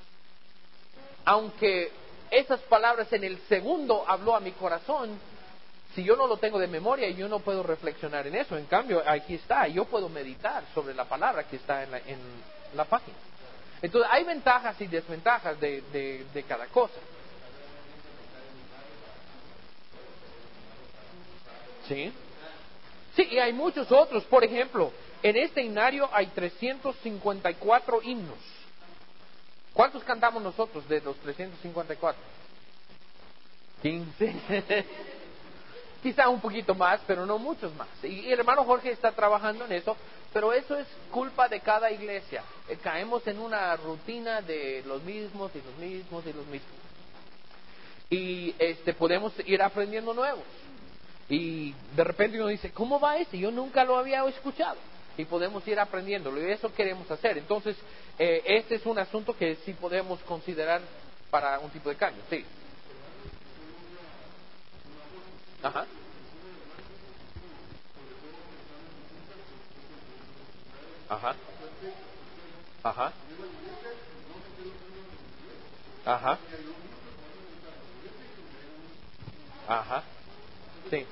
aunque esas palabras en el segundo habló a mi corazón, si yo no lo tengo de memoria, yo no puedo reflexionar en eso. En cambio, aquí está, yo puedo meditar sobre la palabra que está en la página. Entonces, hay ventajas y desventajas de cada cosa. ¿Sí? Sí, y hay muchos otros. Por ejemplo, en este himnario hay 354 himnos. ¿Cuántos cantamos nosotros de los 354? 15. Quizá un poquito más, pero no muchos más. Y el hermano Jorge está trabajando en eso, pero eso es culpa de cada iglesia. Caemos en una rutina de los mismos y los mismos y los mismos. Y podemos ir aprendiendo nuevos. Y de repente uno dice, ¿cómo va ese? Yo nunca lo había escuchado. Y podemos ir aprendiéndolo, y eso queremos hacer. Entonces, este es un asunto que sí podemos considerar para un tipo de cambio. Sí. Ajá. Ajá. Ajá. Ajá. Ajá. Sí.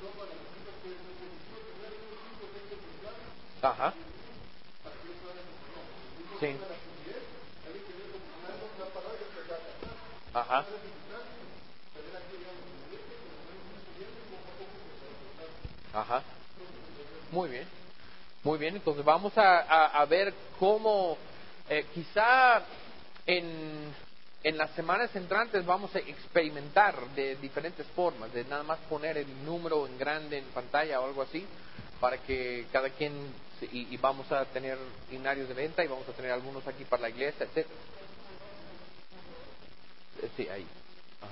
Ajá. Sí. Ajá. Ajá. Muy bien. Muy bien, entonces vamos a ver cómo quizá en las semanas entrantes vamos a experimentar de diferentes formas, de nada más poner el número en grande en pantalla o algo así, para que cada quien, y vamos a tener himnarios de venta y vamos a tener algunos aquí para la iglesia, etcétera. Sí, ahí. Ajá.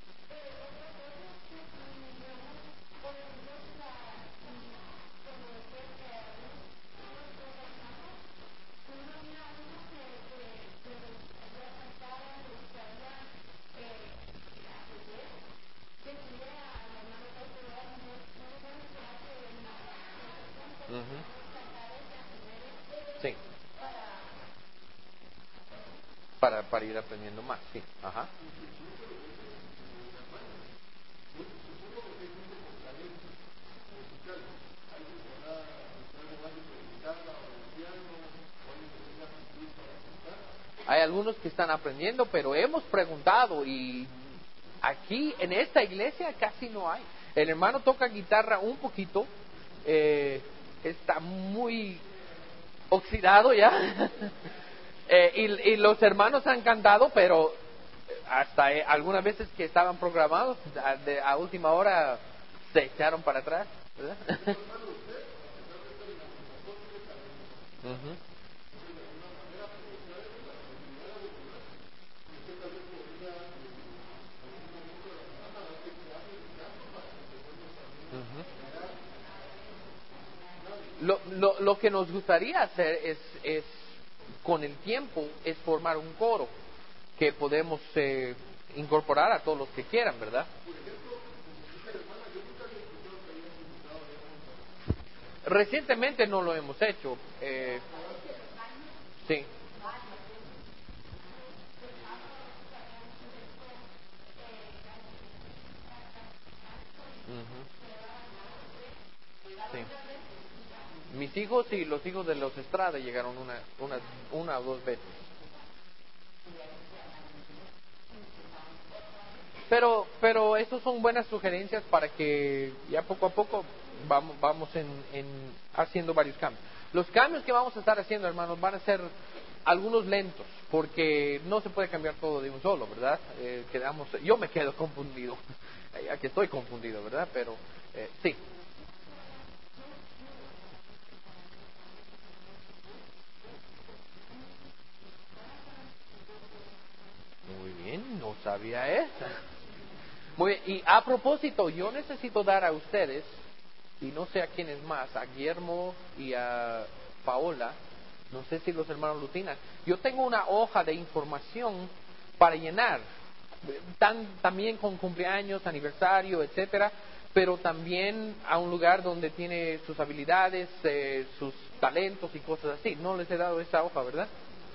Ujú. Sí, para ir aprendiendo más, sí. Ajá. Hay algunos que están aprendiendo, pero hemos preguntado y aquí en esta iglesia casi no hay. El hermano toca guitarra un poquito, está muy oxidado ya. Y los hermanos han cantado, pero hasta algunas veces que estaban programados, a última hora se echaron para atrás, ¿verdad? Ujú, ujú. Lo que nos gustaría hacer es, con el tiempo, es formar un coro que podemos incorporar a todos los que quieran, ¿verdad? Recientemente no lo hemos hecho. Sí. Ujú, sí. Mis hijos y los hijos de los Estrada llegaron una o dos veces. Pero esas son buenas sugerencias para que ya poco a poco vamos haciendo varios cambios. Los cambios que vamos a estar haciendo, hermanos, van a ser algunos lentos, porque no se puede cambiar todo de un solo, ¿verdad? Yo me quedo confundido, ya que estoy confundido, ¿verdad? Pero sí. Muy bien, no sabía esa. Muy bien, y a propósito, yo necesito dar a ustedes, y no sé a quiénes más, a Guillermo y a Paola, no sé si los hermanos Lutina, yo tengo una hoja de información para llenar, también con cumpleaños, aniversario, etcétera, pero también a un lugar donde tiene sus habilidades, sus talentos y cosas así. No les he dado esa hoja, ¿verdad?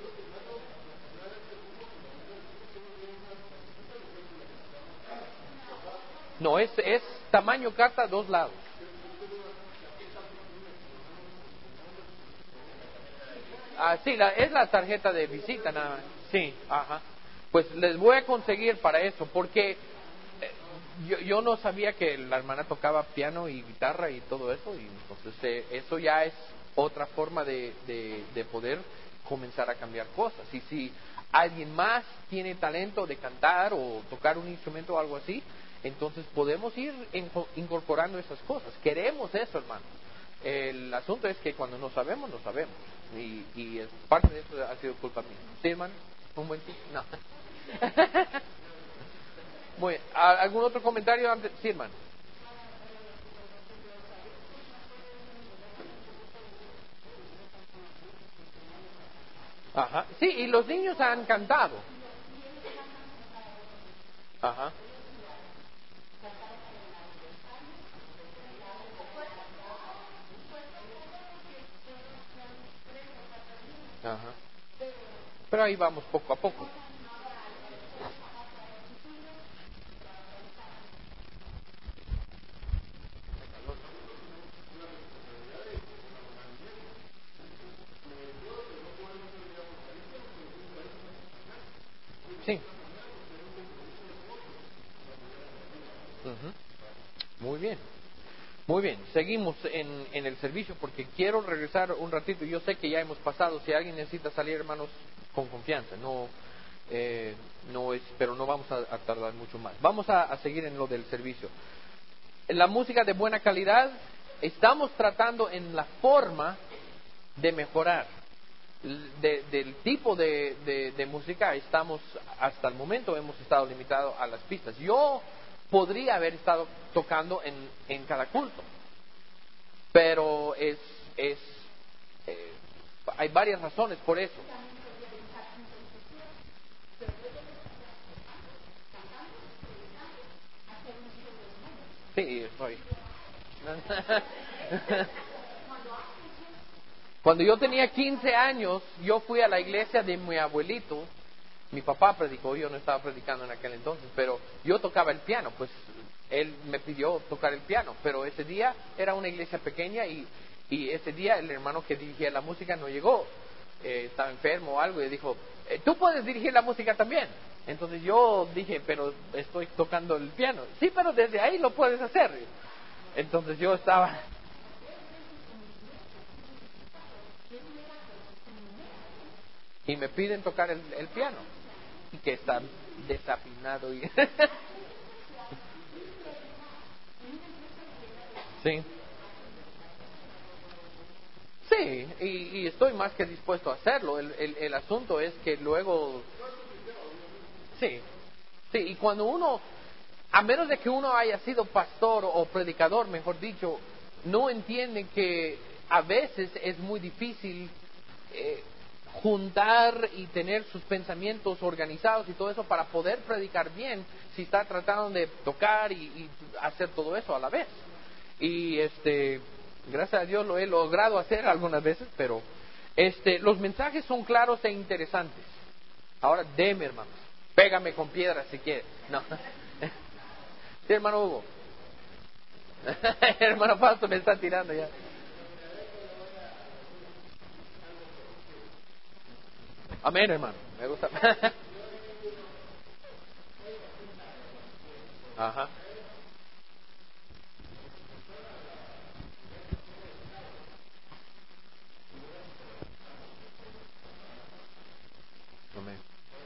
No, es tamaño carta, 2 lados. Sí, es la tarjeta de visita, nada más. Sí, ajá. Pues les voy a conseguir para eso, porque yo no sabía que la hermana tocaba piano y guitarra y todo eso, y entonces eso ya es otra forma de poder comenzar a cambiar cosas. Y si alguien más tiene talento de cantar o tocar un instrumento o algo así, entonces podemos ir incorporando esas cosas. Queremos eso, hermano. El asunto es que cuando no sabemos, no sabemos. Y parte de eso ha sido culpa mía. ¿Sí, hermano? ¿Un buen tip? No. Muy bien. ¿Algún otro comentario antes? Sí, hermano. Ajá. Sí, y los niños han cantado. Ajá. Ajá. Pero ahí vamos poco a poco. Sí. Ujú. Muy bien. Muy bien, seguimos en el servicio porque quiero regresar un ratito. Yo sé que ya hemos pasado. Si alguien necesita salir, hermanos, con confianza. No, no es, pero no vamos a tardar mucho más. Vamos a seguir en lo del servicio. La música de buena calidad, estamos tratando en la forma de mejorar. Del tipo de música estamos, hasta el momento hemos estado limitados a las pistas. Yo podría haber estado tocando en cada culto, pero es eh, hay varias razones por eso. Sí, estoy. Cuando yo tenía 15 años, yo fui a la iglesia de mi abuelito. Mi papá predicó, yo no estaba predicando en aquel entonces, pero yo tocaba el piano, pues él me pidió tocar el piano, pero ese día era una iglesia pequeña y ese día el hermano que dirigía la música no llegó, estaba enfermo o algo y dijo, tú puedes dirigir la música también. Entonces yo dije, pero estoy tocando el piano. Sí, pero desde ahí lo puedes hacer. Entonces yo estaba, y me piden tocar el piano, y que está desafinado. Y sí. Sí, y estoy más que dispuesto a hacerlo. El asunto es que luego, sí, sí, y cuando uno, a menos de que uno haya sido pastor o predicador, mejor dicho, no entiende que a veces es muy difícil eh, juntar y tener sus pensamientos organizados y todo eso para poder predicar bien si está tratando de tocar y hacer todo eso a la vez. Y gracias a Dios lo he logrado hacer algunas veces, pero los mensajes son claros e interesantes. Ahora deme, hermanos, pégame con piedras si quiere. No. Sí, hermano Hugo. Hermano Fausto me está tirando ya. Amén, hermano. Me gusta. Ajá. Amén.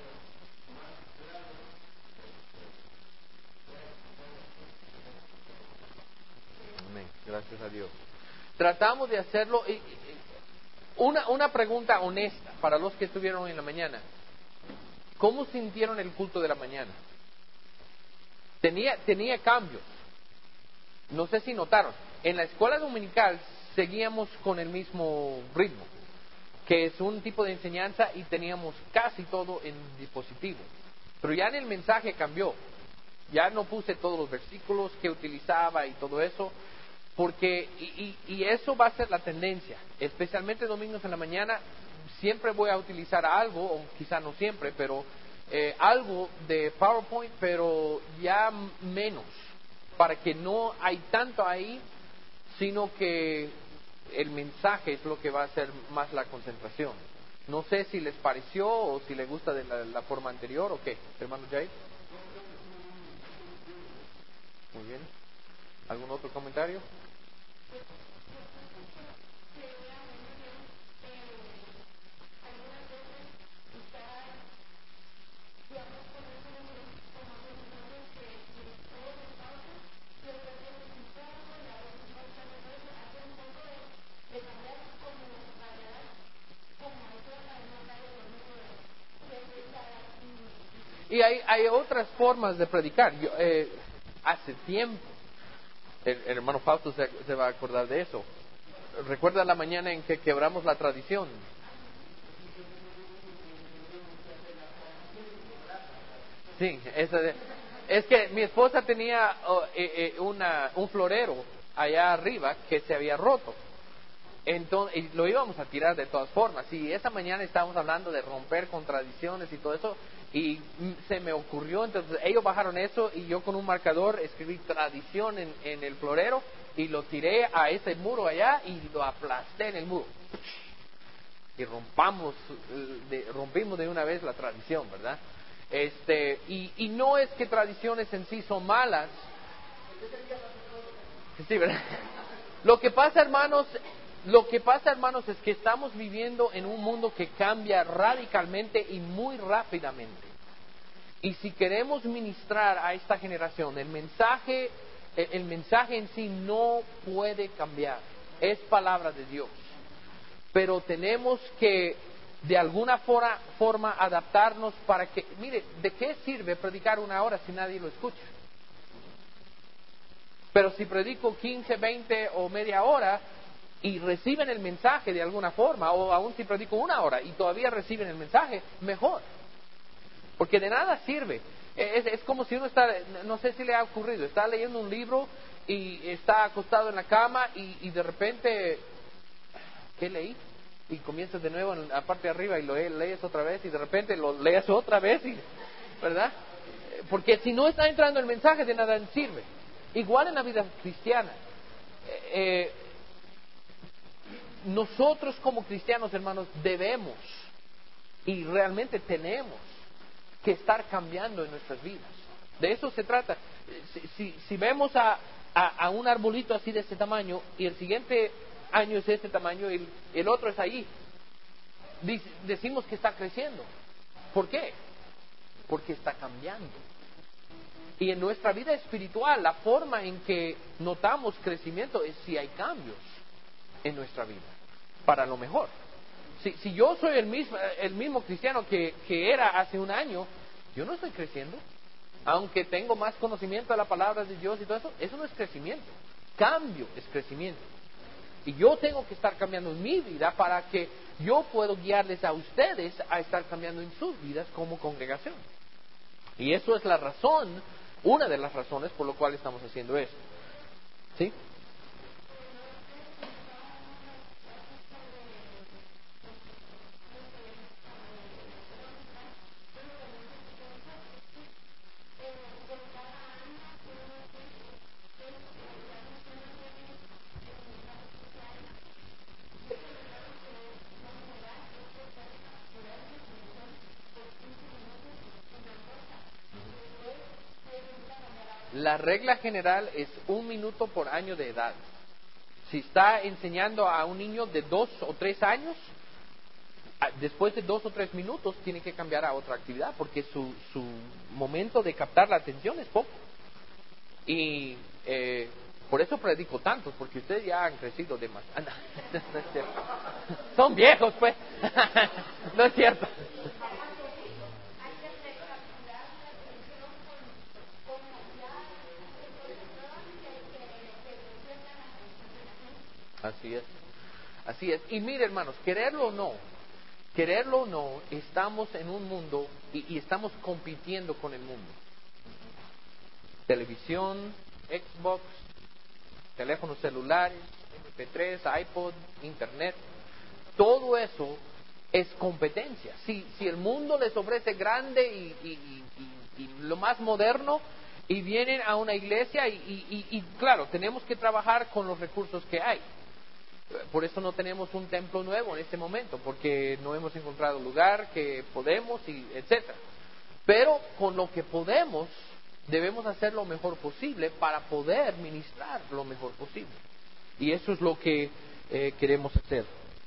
Amén. Gracias a Dios. Tratamos de hacerlo. Una pregunta honesta para los que estuvieron en la mañana. ¿Cómo sintieron el culto de la mañana? Tenía cambios. No sé si notaron. En la escuela dominical seguíamos con el mismo ritmo, que es un tipo de enseñanza y teníamos casi todo en dispositivo. Pero ya en el mensaje cambió. Ya no puse todos los versículos que utilizaba y todo eso, porque y eso va a ser la tendencia, especialmente domingos en la mañana. Siempre voy a utilizar algo, o quizá no siempre, pero algo de PowerPoint, pero ya menos, para que no hay tanto ahí, sino que el mensaje es lo que va a ser más la concentración. No sé si les pareció o si les gusta de la forma anterior o qué, hermano Jay. Muy bien. ¿Algún otro comentario? Y hay otras formas de predicar. Hace tiempo, el hermano Fausto se va a acordar de eso. ¿Recuerda la mañana en que quebramos la tradición? Sí, es que mi esposa tenía un florero allá arriba que se había roto. Entonces, y lo íbamos a tirar de todas formas. Y esa mañana estábamos hablando de romper con tradiciones y todo eso. Y se me ocurrió, entonces ellos bajaron eso y yo con un marcador escribí tradición en el florero y lo tiré a ese muro allá y lo aplasté en el muro. Y rompimos de una vez la tradición, ¿verdad? Y no es que tradiciones en sí son malas. Sí, ¿verdad? Lo que pasa, hermanos, es que estamos viviendo en un mundo que cambia radicalmente y muy rápidamente. Y si queremos ministrar a esta generación, el mensaje en sí no puede cambiar. Es palabra de Dios. Pero tenemos que de alguna forma adaptarnos para que, mire, ¿de qué sirve predicar 1 hora si nadie lo escucha? Pero si predico 15, 20 o media hora y reciben el mensaje de alguna forma, o aún si predico 1 hora y todavía reciben el mensaje, mejor. Porque de nada sirve. Es como si uno está, no sé si le ha ocurrido, está leyendo un libro y está acostado en la cama y de repente, ¿qué leí? Y comienzas de nuevo en la parte de arriba y lo lees otra vez y de repente lo lees otra vez, ¿verdad? Porque si no está entrando el mensaje, de nada sirve. Igual en la vida cristiana. Nosotros como cristianos, hermanos, debemos y realmente tenemos que estar cambiando en nuestras vidas. De eso se trata. Si vemos a un arbolito así de este tamaño y el siguiente año es este tamaño y el otro es ahí, decimos que está creciendo. ¿Por qué? Porque está cambiando. Y en nuestra vida espiritual, la forma en que notamos crecimiento es si hay cambios en nuestra vida, para lo mejor. Si yo soy el mismo cristiano que era hace 1 año, yo no estoy creciendo. Aunque tengo más conocimiento de la palabra de Dios y todo eso no es crecimiento. Cambio es crecimiento. Y yo tengo que estar cambiando en mi vida para que yo pueda guiarles a ustedes a estar cambiando en sus vidas como congregación. Y eso es la razón, una de las razones por lo cual estamos haciendo esto. ¿Sí? La regla general es 1 minuto por año de edad. Si está enseñando a un niño de 2 o 3 años, después de 2 o 3 minutos tiene que cambiar a otra actividad porque su momento de captar la atención es poco. Y por eso predico tanto, porque ustedes ya han crecido de más. No es cierto. Son viejos, pues. No es cierto. Así es. Así es. Y mire, hermanos, quererlo o no, estamos en un mundo y estamos compitiendo con el mundo. televisión, Xbox, teléfonos celulares, MP3, iPod, Internet. Todo eso es competencia. Si el mundo les ofrece grande y lo más moderno, y vienen a una iglesia y claro, tenemos que trabajar con los recursos que hay. Por eso no tenemos un templo nuevo en este momento, porque no hemos encontrado lugar que podemos, y etcétera. Pero con lo que podemos, debemos hacer lo mejor posible para poder ministrar lo mejor posible. Y eso es lo que queremos hacer.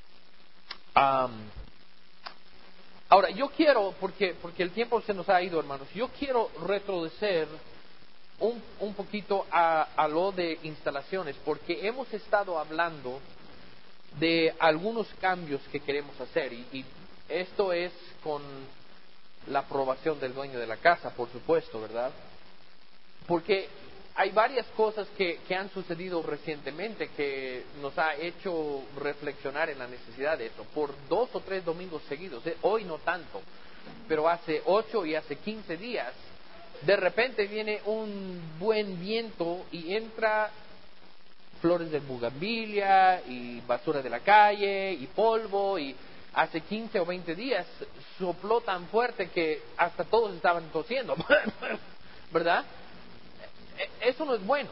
Ahora, yo quiero, porque el tiempo se nos ha ido, hermanos, yo quiero retroceder un poquito a lo de instalaciones, porque hemos estado hablando de algunos cambios que queremos hacer, y esto es con la aprobación del dueño de la casa, por supuesto, ¿verdad? Porque hay varias cosas que han sucedido recientemente que nos ha hecho reflexionar en la necesidad de eso. Por 2 o 3 domingos seguidos, hoy no tanto, pero hace 8 y hace 15 días, de repente viene un buen viento y entra flores de bugambilia y basura de la calle y polvo, y hace 15 o 20 días sopló tan fuerte que hasta todos estaban tosiendo, ¿verdad? Eso no es bueno.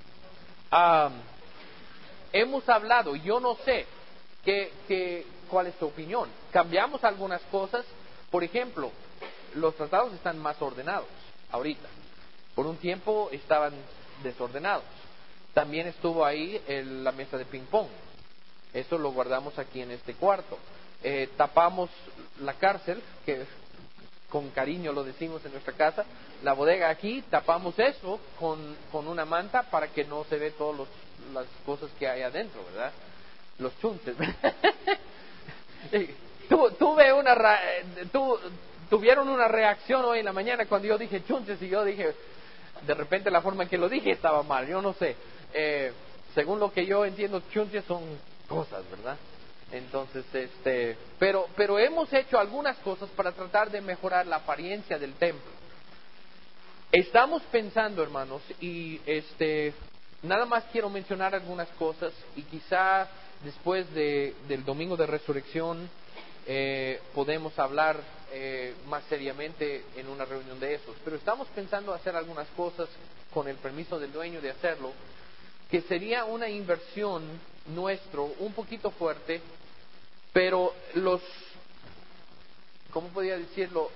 Hemos hablado, yo no sé cuál es tu opinión. Cambiamos algunas cosas. Por ejemplo, los tratados están más ordenados ahorita. Por un tiempo estaban desordenados. También estuvo ahí la mesa de ping pong. Eso lo guardamos aquí en este cuarto. Tapamos la cárcel, que con cariño lo decimos en nuestra casa, la bodega aquí, tapamos eso con una manta para que no se ve todas las cosas que hay adentro, ¿verdad? Los chunches. Tuvieron una reacción hoy en la mañana cuando yo dije chunches, y yo dije, de repente la forma en que lo dije estaba mal, yo no sé. Según lo que yo entiendo, chunches son cosas, ¿verdad? Entonces, pero hemos hecho algunas cosas para tratar de mejorar la apariencia del templo. Estamos pensando, hermanos, y nada más quiero mencionar algunas cosas, y quizá después del domingo de resurrección podemos hablar más seriamente en una reunión de esos. Pero estamos pensando hacer algunas cosas con el permiso del dueño de hacerlo, que sería una inversión nuestro un poquito fuerte, pero ¿cómo podría decirlo?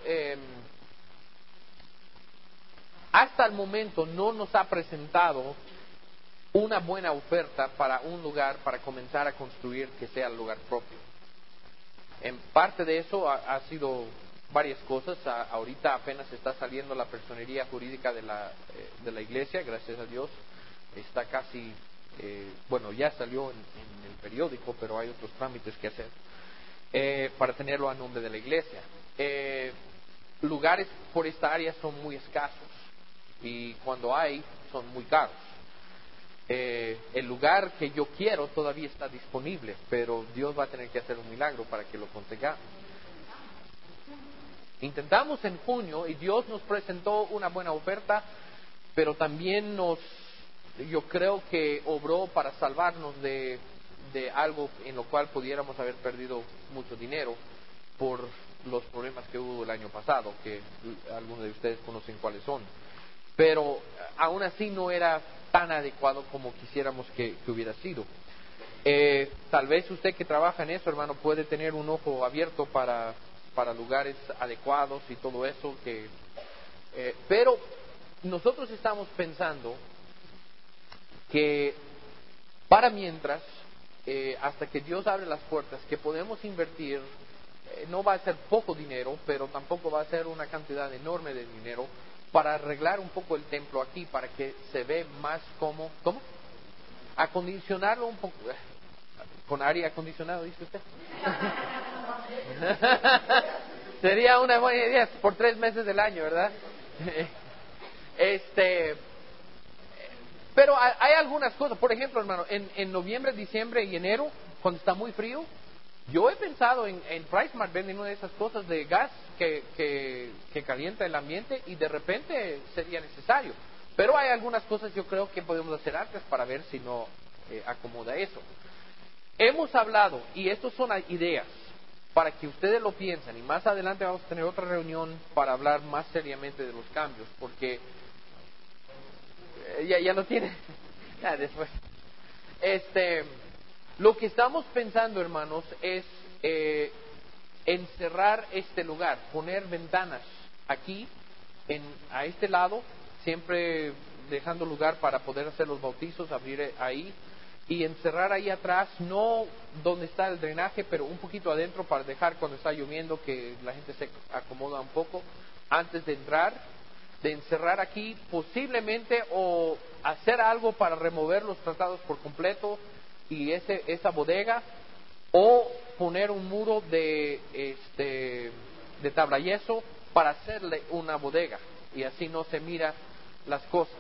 Hasta el momento no nos ha presentado una buena oferta para un lugar para comenzar a construir que sea el lugar propio. En parte de eso ha sido varias cosas. Ahorita apenas está saliendo la personería jurídica de la iglesia, gracias a Dios. Está casi, ya salió en el periódico, pero hay otros trámites que hacer para tenerlo a nombre de la iglesia. Lugares por esta área son muy escasos, y cuando hay, son muy caros. El lugar que yo quiero todavía está disponible, pero Dios va a tener que hacer un milagro para que lo consigamos. Intentamos en junio y Dios nos presentó una buena oferta, pero también yo creo que obró para salvarnos de algo en lo cual pudiéramos haber perdido mucho dinero por los problemas que hubo el año pasado, que algunos de ustedes conocen cuáles son. Pero aún así no era tan adecuado como quisiéramos que hubiera sido. Tal vez usted que trabaja en eso, hermano, puede tener un ojo abierto para lugares adecuados y todo eso. Pero nosotros estamos pensando que para mientras, hasta que Dios abre las puertas, que podemos invertir, no va a ser poco dinero, pero tampoco va a ser una cantidad enorme de dinero, para arreglar un poco el templo aquí, para que se ve más como, ¿cómo? Acondicionarlo un poco, con aire acondicionado, dice usted. Sería una buena idea por 3 meses del año, ¿verdad? Pero hay algunas cosas, por ejemplo, hermano, en noviembre, diciembre y enero, cuando está muy frío, yo he pensado en PriceMart venden una de esas cosas de gas que calienta el ambiente, y de repente sería necesario. Pero hay algunas cosas yo creo que podemos hacer antes para ver si no acomoda eso. Hemos hablado, y estas son ideas, para que ustedes lo piensen, y más adelante vamos a tener otra reunión para hablar más seriamente de los cambios, porque ya no tiene, ya después. Lo que estamos pensando, hermanos, es encerrar este lugar, poner ventanas aquí, a este lado, siempre dejando lugar para poder hacer los bautizos, abrir ahí, y encerrar ahí atrás, no donde está el drenaje, pero un poquito adentro para dejar cuando está lloviendo que la gente se acomoda un poco antes de entrar, de encerrar aquí posiblemente, o hacer algo para remover los tratados por completo y esa bodega, o poner un muro de tabla yeso para hacerle una bodega y así no se mira las cosas.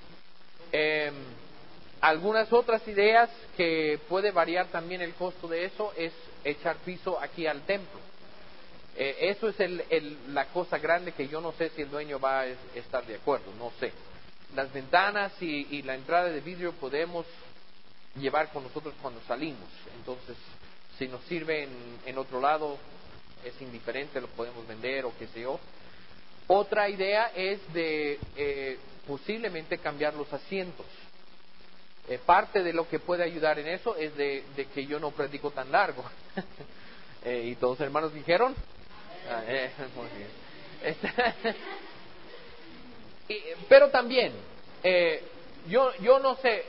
Algunas otras ideas que puede variar también el costo de eso es echar piso aquí al templo. Eso es la cosa grande que yo no sé si el dueño va a estar de acuerdo, no sé. Las ventanas y la entrada de vidrio podemos llevar con nosotros cuando salimos, entonces si nos sirve en otro lado es indiferente, lo podemos vender o qué sé yo. Otra idea es de posiblemente cambiar los asientos. Parte de lo que puede ayudar en eso es de que yo no predico tan largo. Y todos los hermanos dijeron, muy bien. Pero también, yo no sé,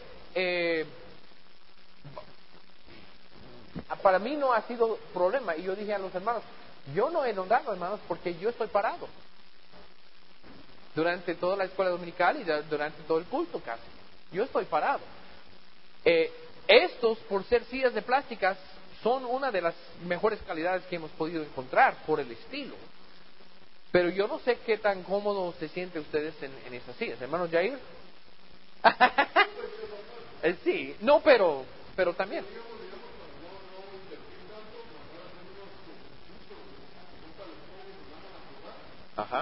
para mí no ha sido problema. Y yo dije a los hermanos, yo no he nombrado, hermanos, porque yo estoy parado durante toda la escuela dominical y durante todo el culto casi. Yo estoy parado. Estos, por ser sillas de plásticas, son una de las mejores calidades que hemos podido encontrar por el estilo. Pero yo no sé qué tan cómodo se sienten ustedes en esas sillas. Hermano Jair. Sí, no, pero también. Ajá.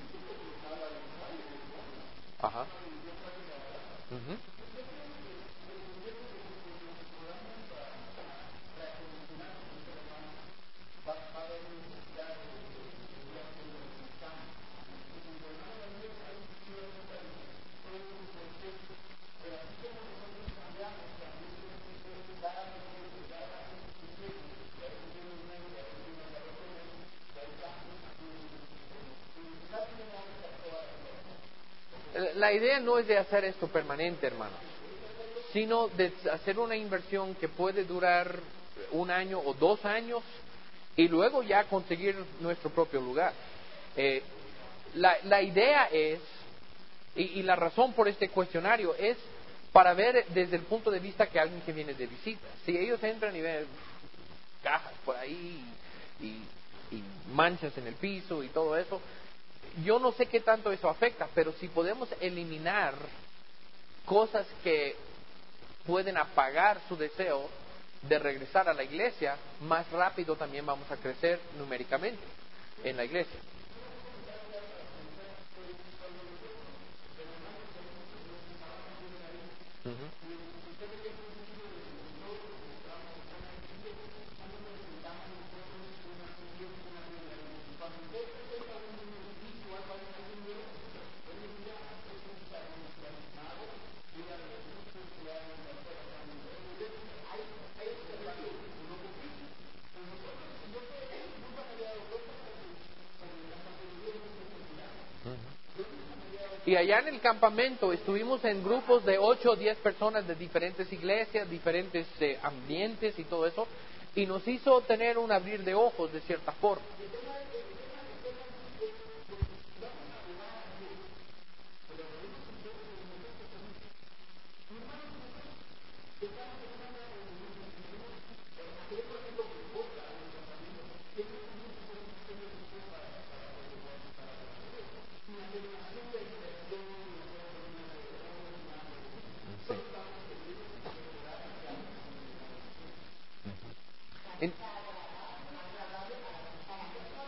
Ajá. Ujú. La idea no es de hacer esto permanente, hermanos, sino de hacer una inversión que puede durar 1 año o 2 años y luego ya conseguir nuestro propio lugar. La idea es, y la razón por este cuestionario es para ver desde el punto de vista que alguien que viene de visita, si ellos entran y ven cajas por ahí y manchas en el piso y todo eso, yo no sé qué tanto eso afecta, pero si podemos eliminar cosas que pueden apagar su deseo de regresar a la iglesia, más rápido también vamos a crecer numéricamente en la iglesia. Ujú. Y allá en el campamento estuvimos en grupos de 8 o 10 personas de diferentes iglesias, diferentes ambientes y todo eso, y nos hizo tener un abrir de ojos de cierta forma. En-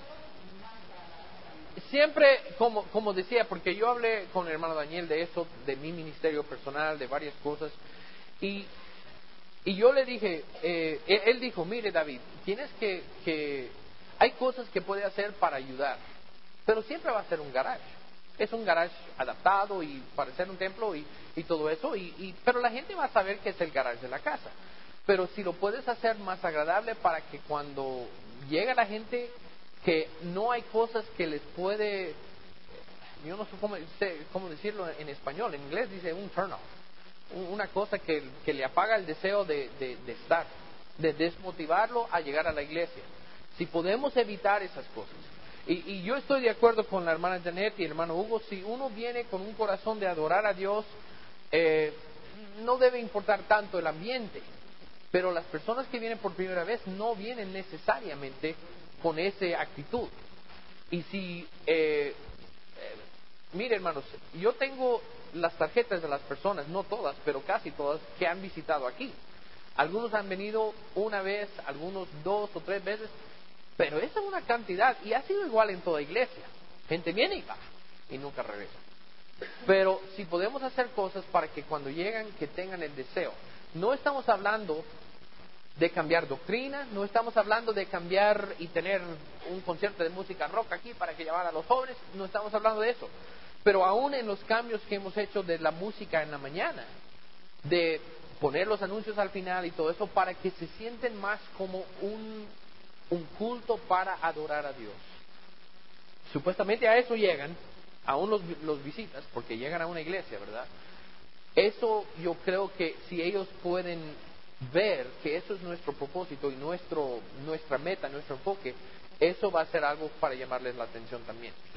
siempre, como decía, porque yo hablé con el hermano Daniel de eso, de mi ministerio personal, de varias cosas, y yo le dije, él dijo, mire David, tienes hay cosas que puede hacer para ayudar, pero siempre va a ser un garage. Es un garage adaptado y para ser un templo y todo eso, pero la gente va a saber que es el garage de la casa. Pero si lo puedes hacer más agradable para que cuando llega la gente, que no hay cosas que les puede, yo no sé cómo decirlo en español, en inglés dice un turn off, una cosa que le apaga el deseo de estar, de desmotivarlo a llegar a la iglesia. Si podemos evitar esas cosas. Y yo estoy de acuerdo con la hermana Janet y el hermano Hugo, si uno viene con un corazón de adorar a Dios, no debe importar tanto el ambiente. Pero las personas que vienen por primera vez no vienen necesariamente con esa actitud. Y si, mire hermanos, yo tengo las tarjetas de las personas, no todas, pero casi todas, que han visitado aquí. Algunos han venido una vez, algunos 2 o 3 veces, pero esa es una cantidad, y ha sido igual en toda iglesia. Gente viene y va, y nunca regresa. Pero si podemos hacer cosas para que cuando llegan, que tengan el deseo. No estamos hablando de cambiar doctrina, no estamos hablando de cambiar y tener un concierto de música rock aquí para que llamara a los jóvenes, no estamos hablando de eso. Pero aún en los cambios que hemos hecho de la música en la mañana, de poner los anuncios al final y todo eso, para que se sienten más como un culto para adorar a Dios. Supuestamente a eso llegan, aún los visitas, porque llegan a una iglesia, ¿verdad? Eso yo creo que si ellos pueden ver que eso es nuestro propósito y nuestra meta, nuestro enfoque, eso va a ser algo para llamarles la atención también. ¿Sí?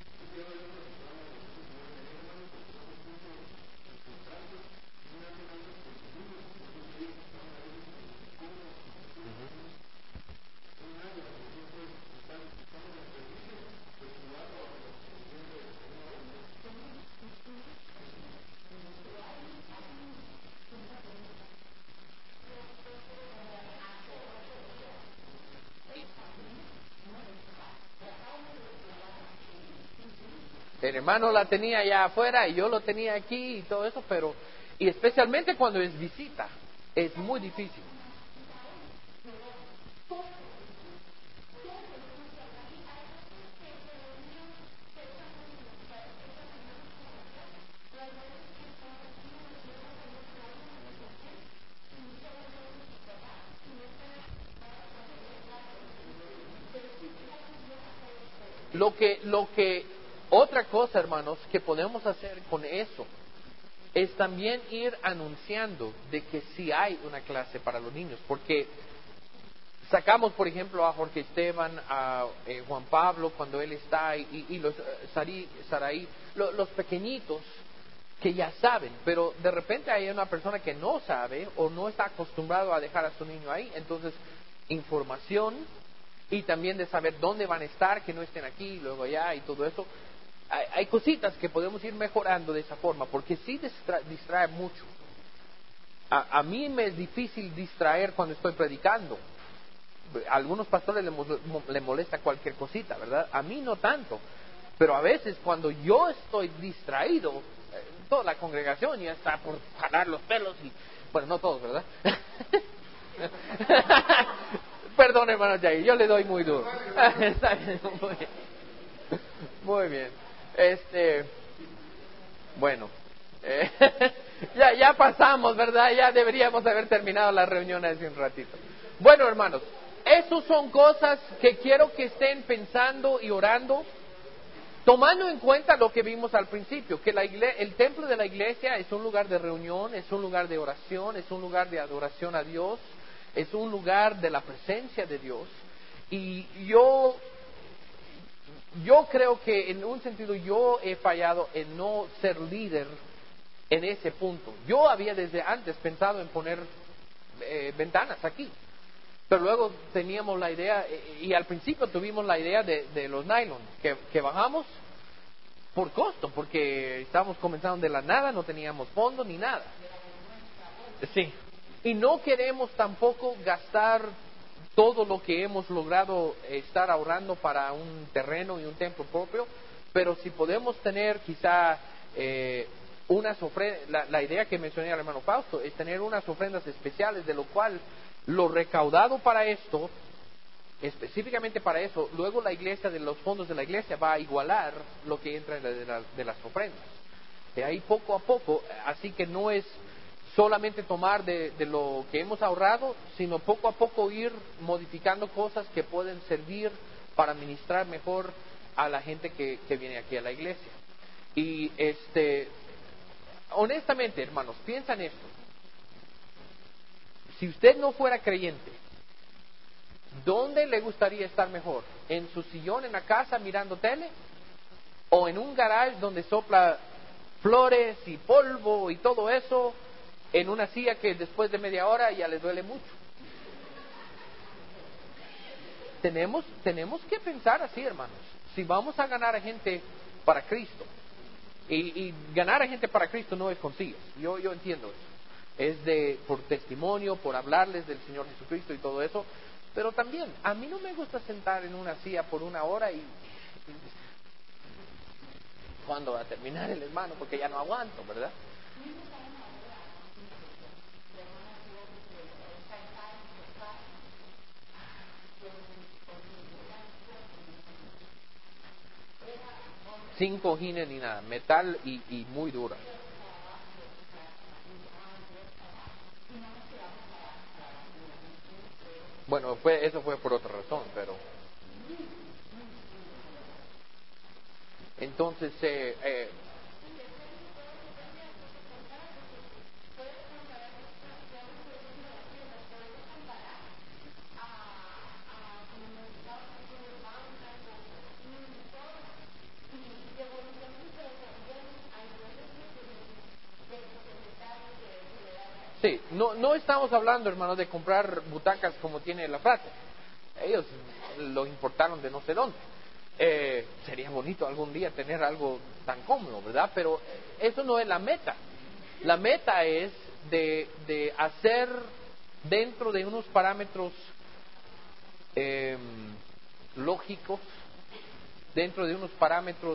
El hermano la tenía allá afuera y yo lo tenía aquí y todo eso, y especialmente cuando es visita, es muy difícil. Otra cosa, hermanos, que podemos hacer con eso es también ir anunciando de que sí hay una clase para los niños, porque sacamos, por ejemplo, a Jorge Esteban, a Juan Pablo cuando él está, y los Saraí, los pequeñitos que ya saben, pero de repente hay una persona que no sabe o no está acostumbrado a dejar a su niño ahí, entonces información y también de saber dónde van a estar, que no estén aquí, luego allá y todo eso. Hay cositas que podemos ir mejorando de esa forma, porque sí distrae mucho. A mí me es difícil distraer cuando estoy predicando. A algunos pastores le molesta cualquier cosita, ¿verdad? A mí no tanto. Pero a veces cuando yo estoy distraído, toda la congregación ya está por jalar los pelos y... Bueno, no todos, ¿verdad? Perdón, hermano Jair, yo le doy muy duro. Está bien, muy bien. Muy bien. Bueno, ya pasamos, ¿verdad? Ya deberíamos haber terminado la reunión hace un ratito. Bueno, hermanos, esas son cosas que quiero que estén pensando y orando, tomando en cuenta lo que vimos al principio, que el templo de la iglesia es un lugar de reunión, es un lugar de oración, es un lugar de adoración a Dios, es un lugar de la presencia de Dios. Y yo creo que en un sentido yo he fallado en no ser líder en ese punto. Yo había desde antes pensado en poner ventanas aquí, pero luego teníamos la idea, y al principio tuvimos la idea de los nylon, que bajamos por costo, porque estábamos comenzando de la nada, no teníamos fondo ni nada. Sí. Y no queremos tampoco gastar todo lo que hemos logrado estar ahorrando para un terreno y un templo propio, pero si podemos tener quizá unas ofrendas, la idea que mencioné al hermano Fausto es tener unas ofrendas especiales, de lo cual lo recaudado para esto, específicamente para eso, luego la iglesia, de los fondos de la iglesia, va a igualar lo que entra de las ofrendas. De ahí poco a poco, así que no es solamente tomar de lo que hemos ahorrado, sino poco a poco ir modificando cosas que pueden servir para ministrar mejor a la gente que viene aquí a la iglesia. Y honestamente, hermanos, piensan esto. Si usted no fuera creyente, ¿dónde le gustaría estar mejor? ¿En su sillón en la casa mirando tele? ¿O en un garage donde sopla flores y polvo y todo eso, en una silla que después de media hora ya le duele mucho? Tenemos que pensar así, hermanos. Si vamos a ganar a gente para Cristo, y ganar a gente para Cristo no es con sillas, yo entiendo eso. Es por testimonio, por hablarles del Señor Jesucristo y todo eso. Pero también, a mí no me gusta sentar en una silla por una hora y ¿cuándo va a terminar el hermano? Porque ya no aguanto, ¿verdad? Sin cojines ni nada, metal y muy dura. Bueno, eso fue por otra razón, pero entonces sí, no estamos hablando, hermanos, de comprar butacas como tiene la frase. Ellos lo importaron de no sé dónde. Sería bonito algún día tener algo tan cómodo, ¿verdad? Pero eso no es la meta. La meta es de hacer dentro de unos parámetros lógicos, dentro de unos parámetros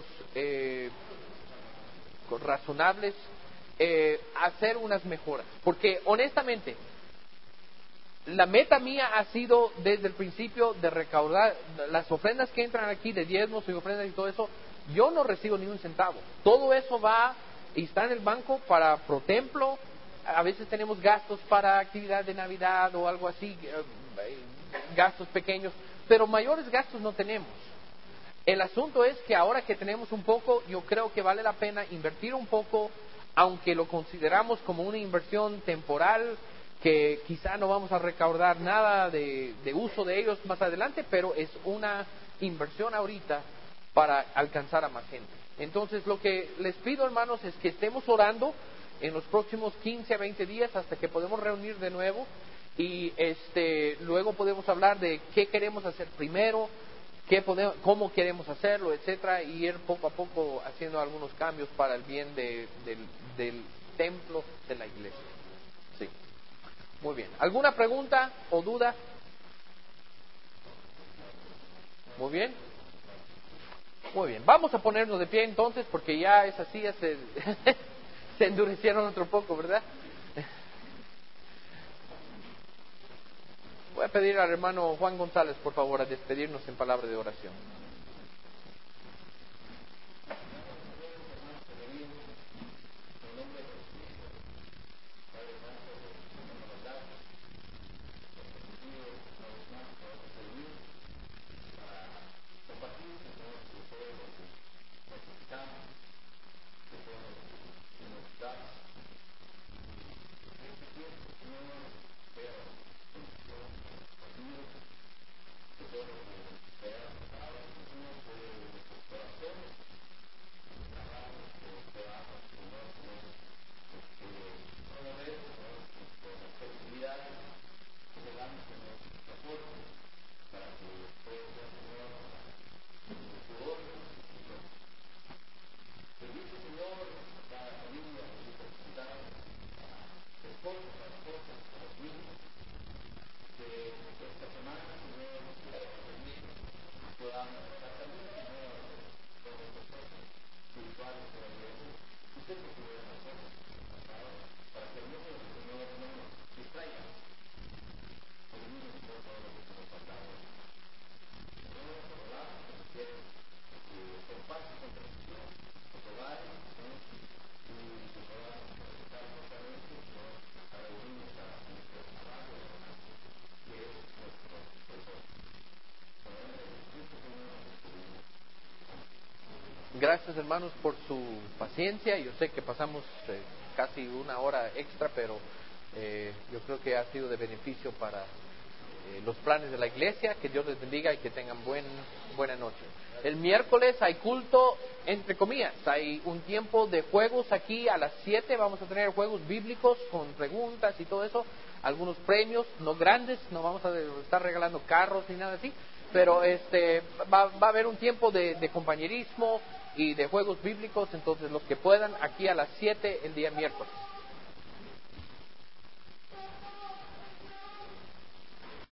razonables, hacer unas mejoras. Porque honestamente, la meta mía ha sido desde el principio de recaudar las ofrendas que entran aquí, de diezmos y ofrendas y todo eso. Yo no recibo ni un centavo. Todo eso va y está en el banco para ProTemplo. A veces tenemos gastos para actividad de Navidad o algo así, gastos pequeños, pero mayores gastos no tenemos. El asunto es que ahora que tenemos un poco, yo creo que vale la pena invertir un poco, aunque lo consideramos como una inversión temporal, que quizá no vamos a recaudar nada de uso de ellos más adelante, pero es una inversión ahorita para alcanzar a más gente. Entonces, lo que les pido, hermanos, es que estemos orando en los próximos 15 a 20 días hasta que podemos reunir de nuevo y luego podemos hablar de qué queremos hacer primero, cómo queremos hacerlo, etcétera, y ir poco a poco haciendo algunos cambios para el bien del templo de la iglesia. Sí. Muy bien. ¿Alguna pregunta o duda? Muy bien. Muy bien. Vamos a ponernos de pie entonces, porque ya esas sillas se endurecieron otro poco, ¿verdad? Voy a pedir al hermano Juan González, por favor, a despedirnos en palabra de oración. Gracias, hermanos, por su paciencia. Yo sé que pasamos casi una hora extra, pero yo creo que ha sido de beneficio para los planes de la iglesia. Que Dios les bendiga y que tengan buena noche. El miércoles hay culto, entre comillas. Hay un tiempo de juegos aquí a las 7. Vamos a tener juegos bíblicos con preguntas y todo eso. Algunos premios, no grandes, no vamos a estar regalando carros ni nada así. Pero va a haber un tiempo de compañerismo y de juegos bíblicos. Entonces, los que puedan, aquí a las 7 el día miércoles.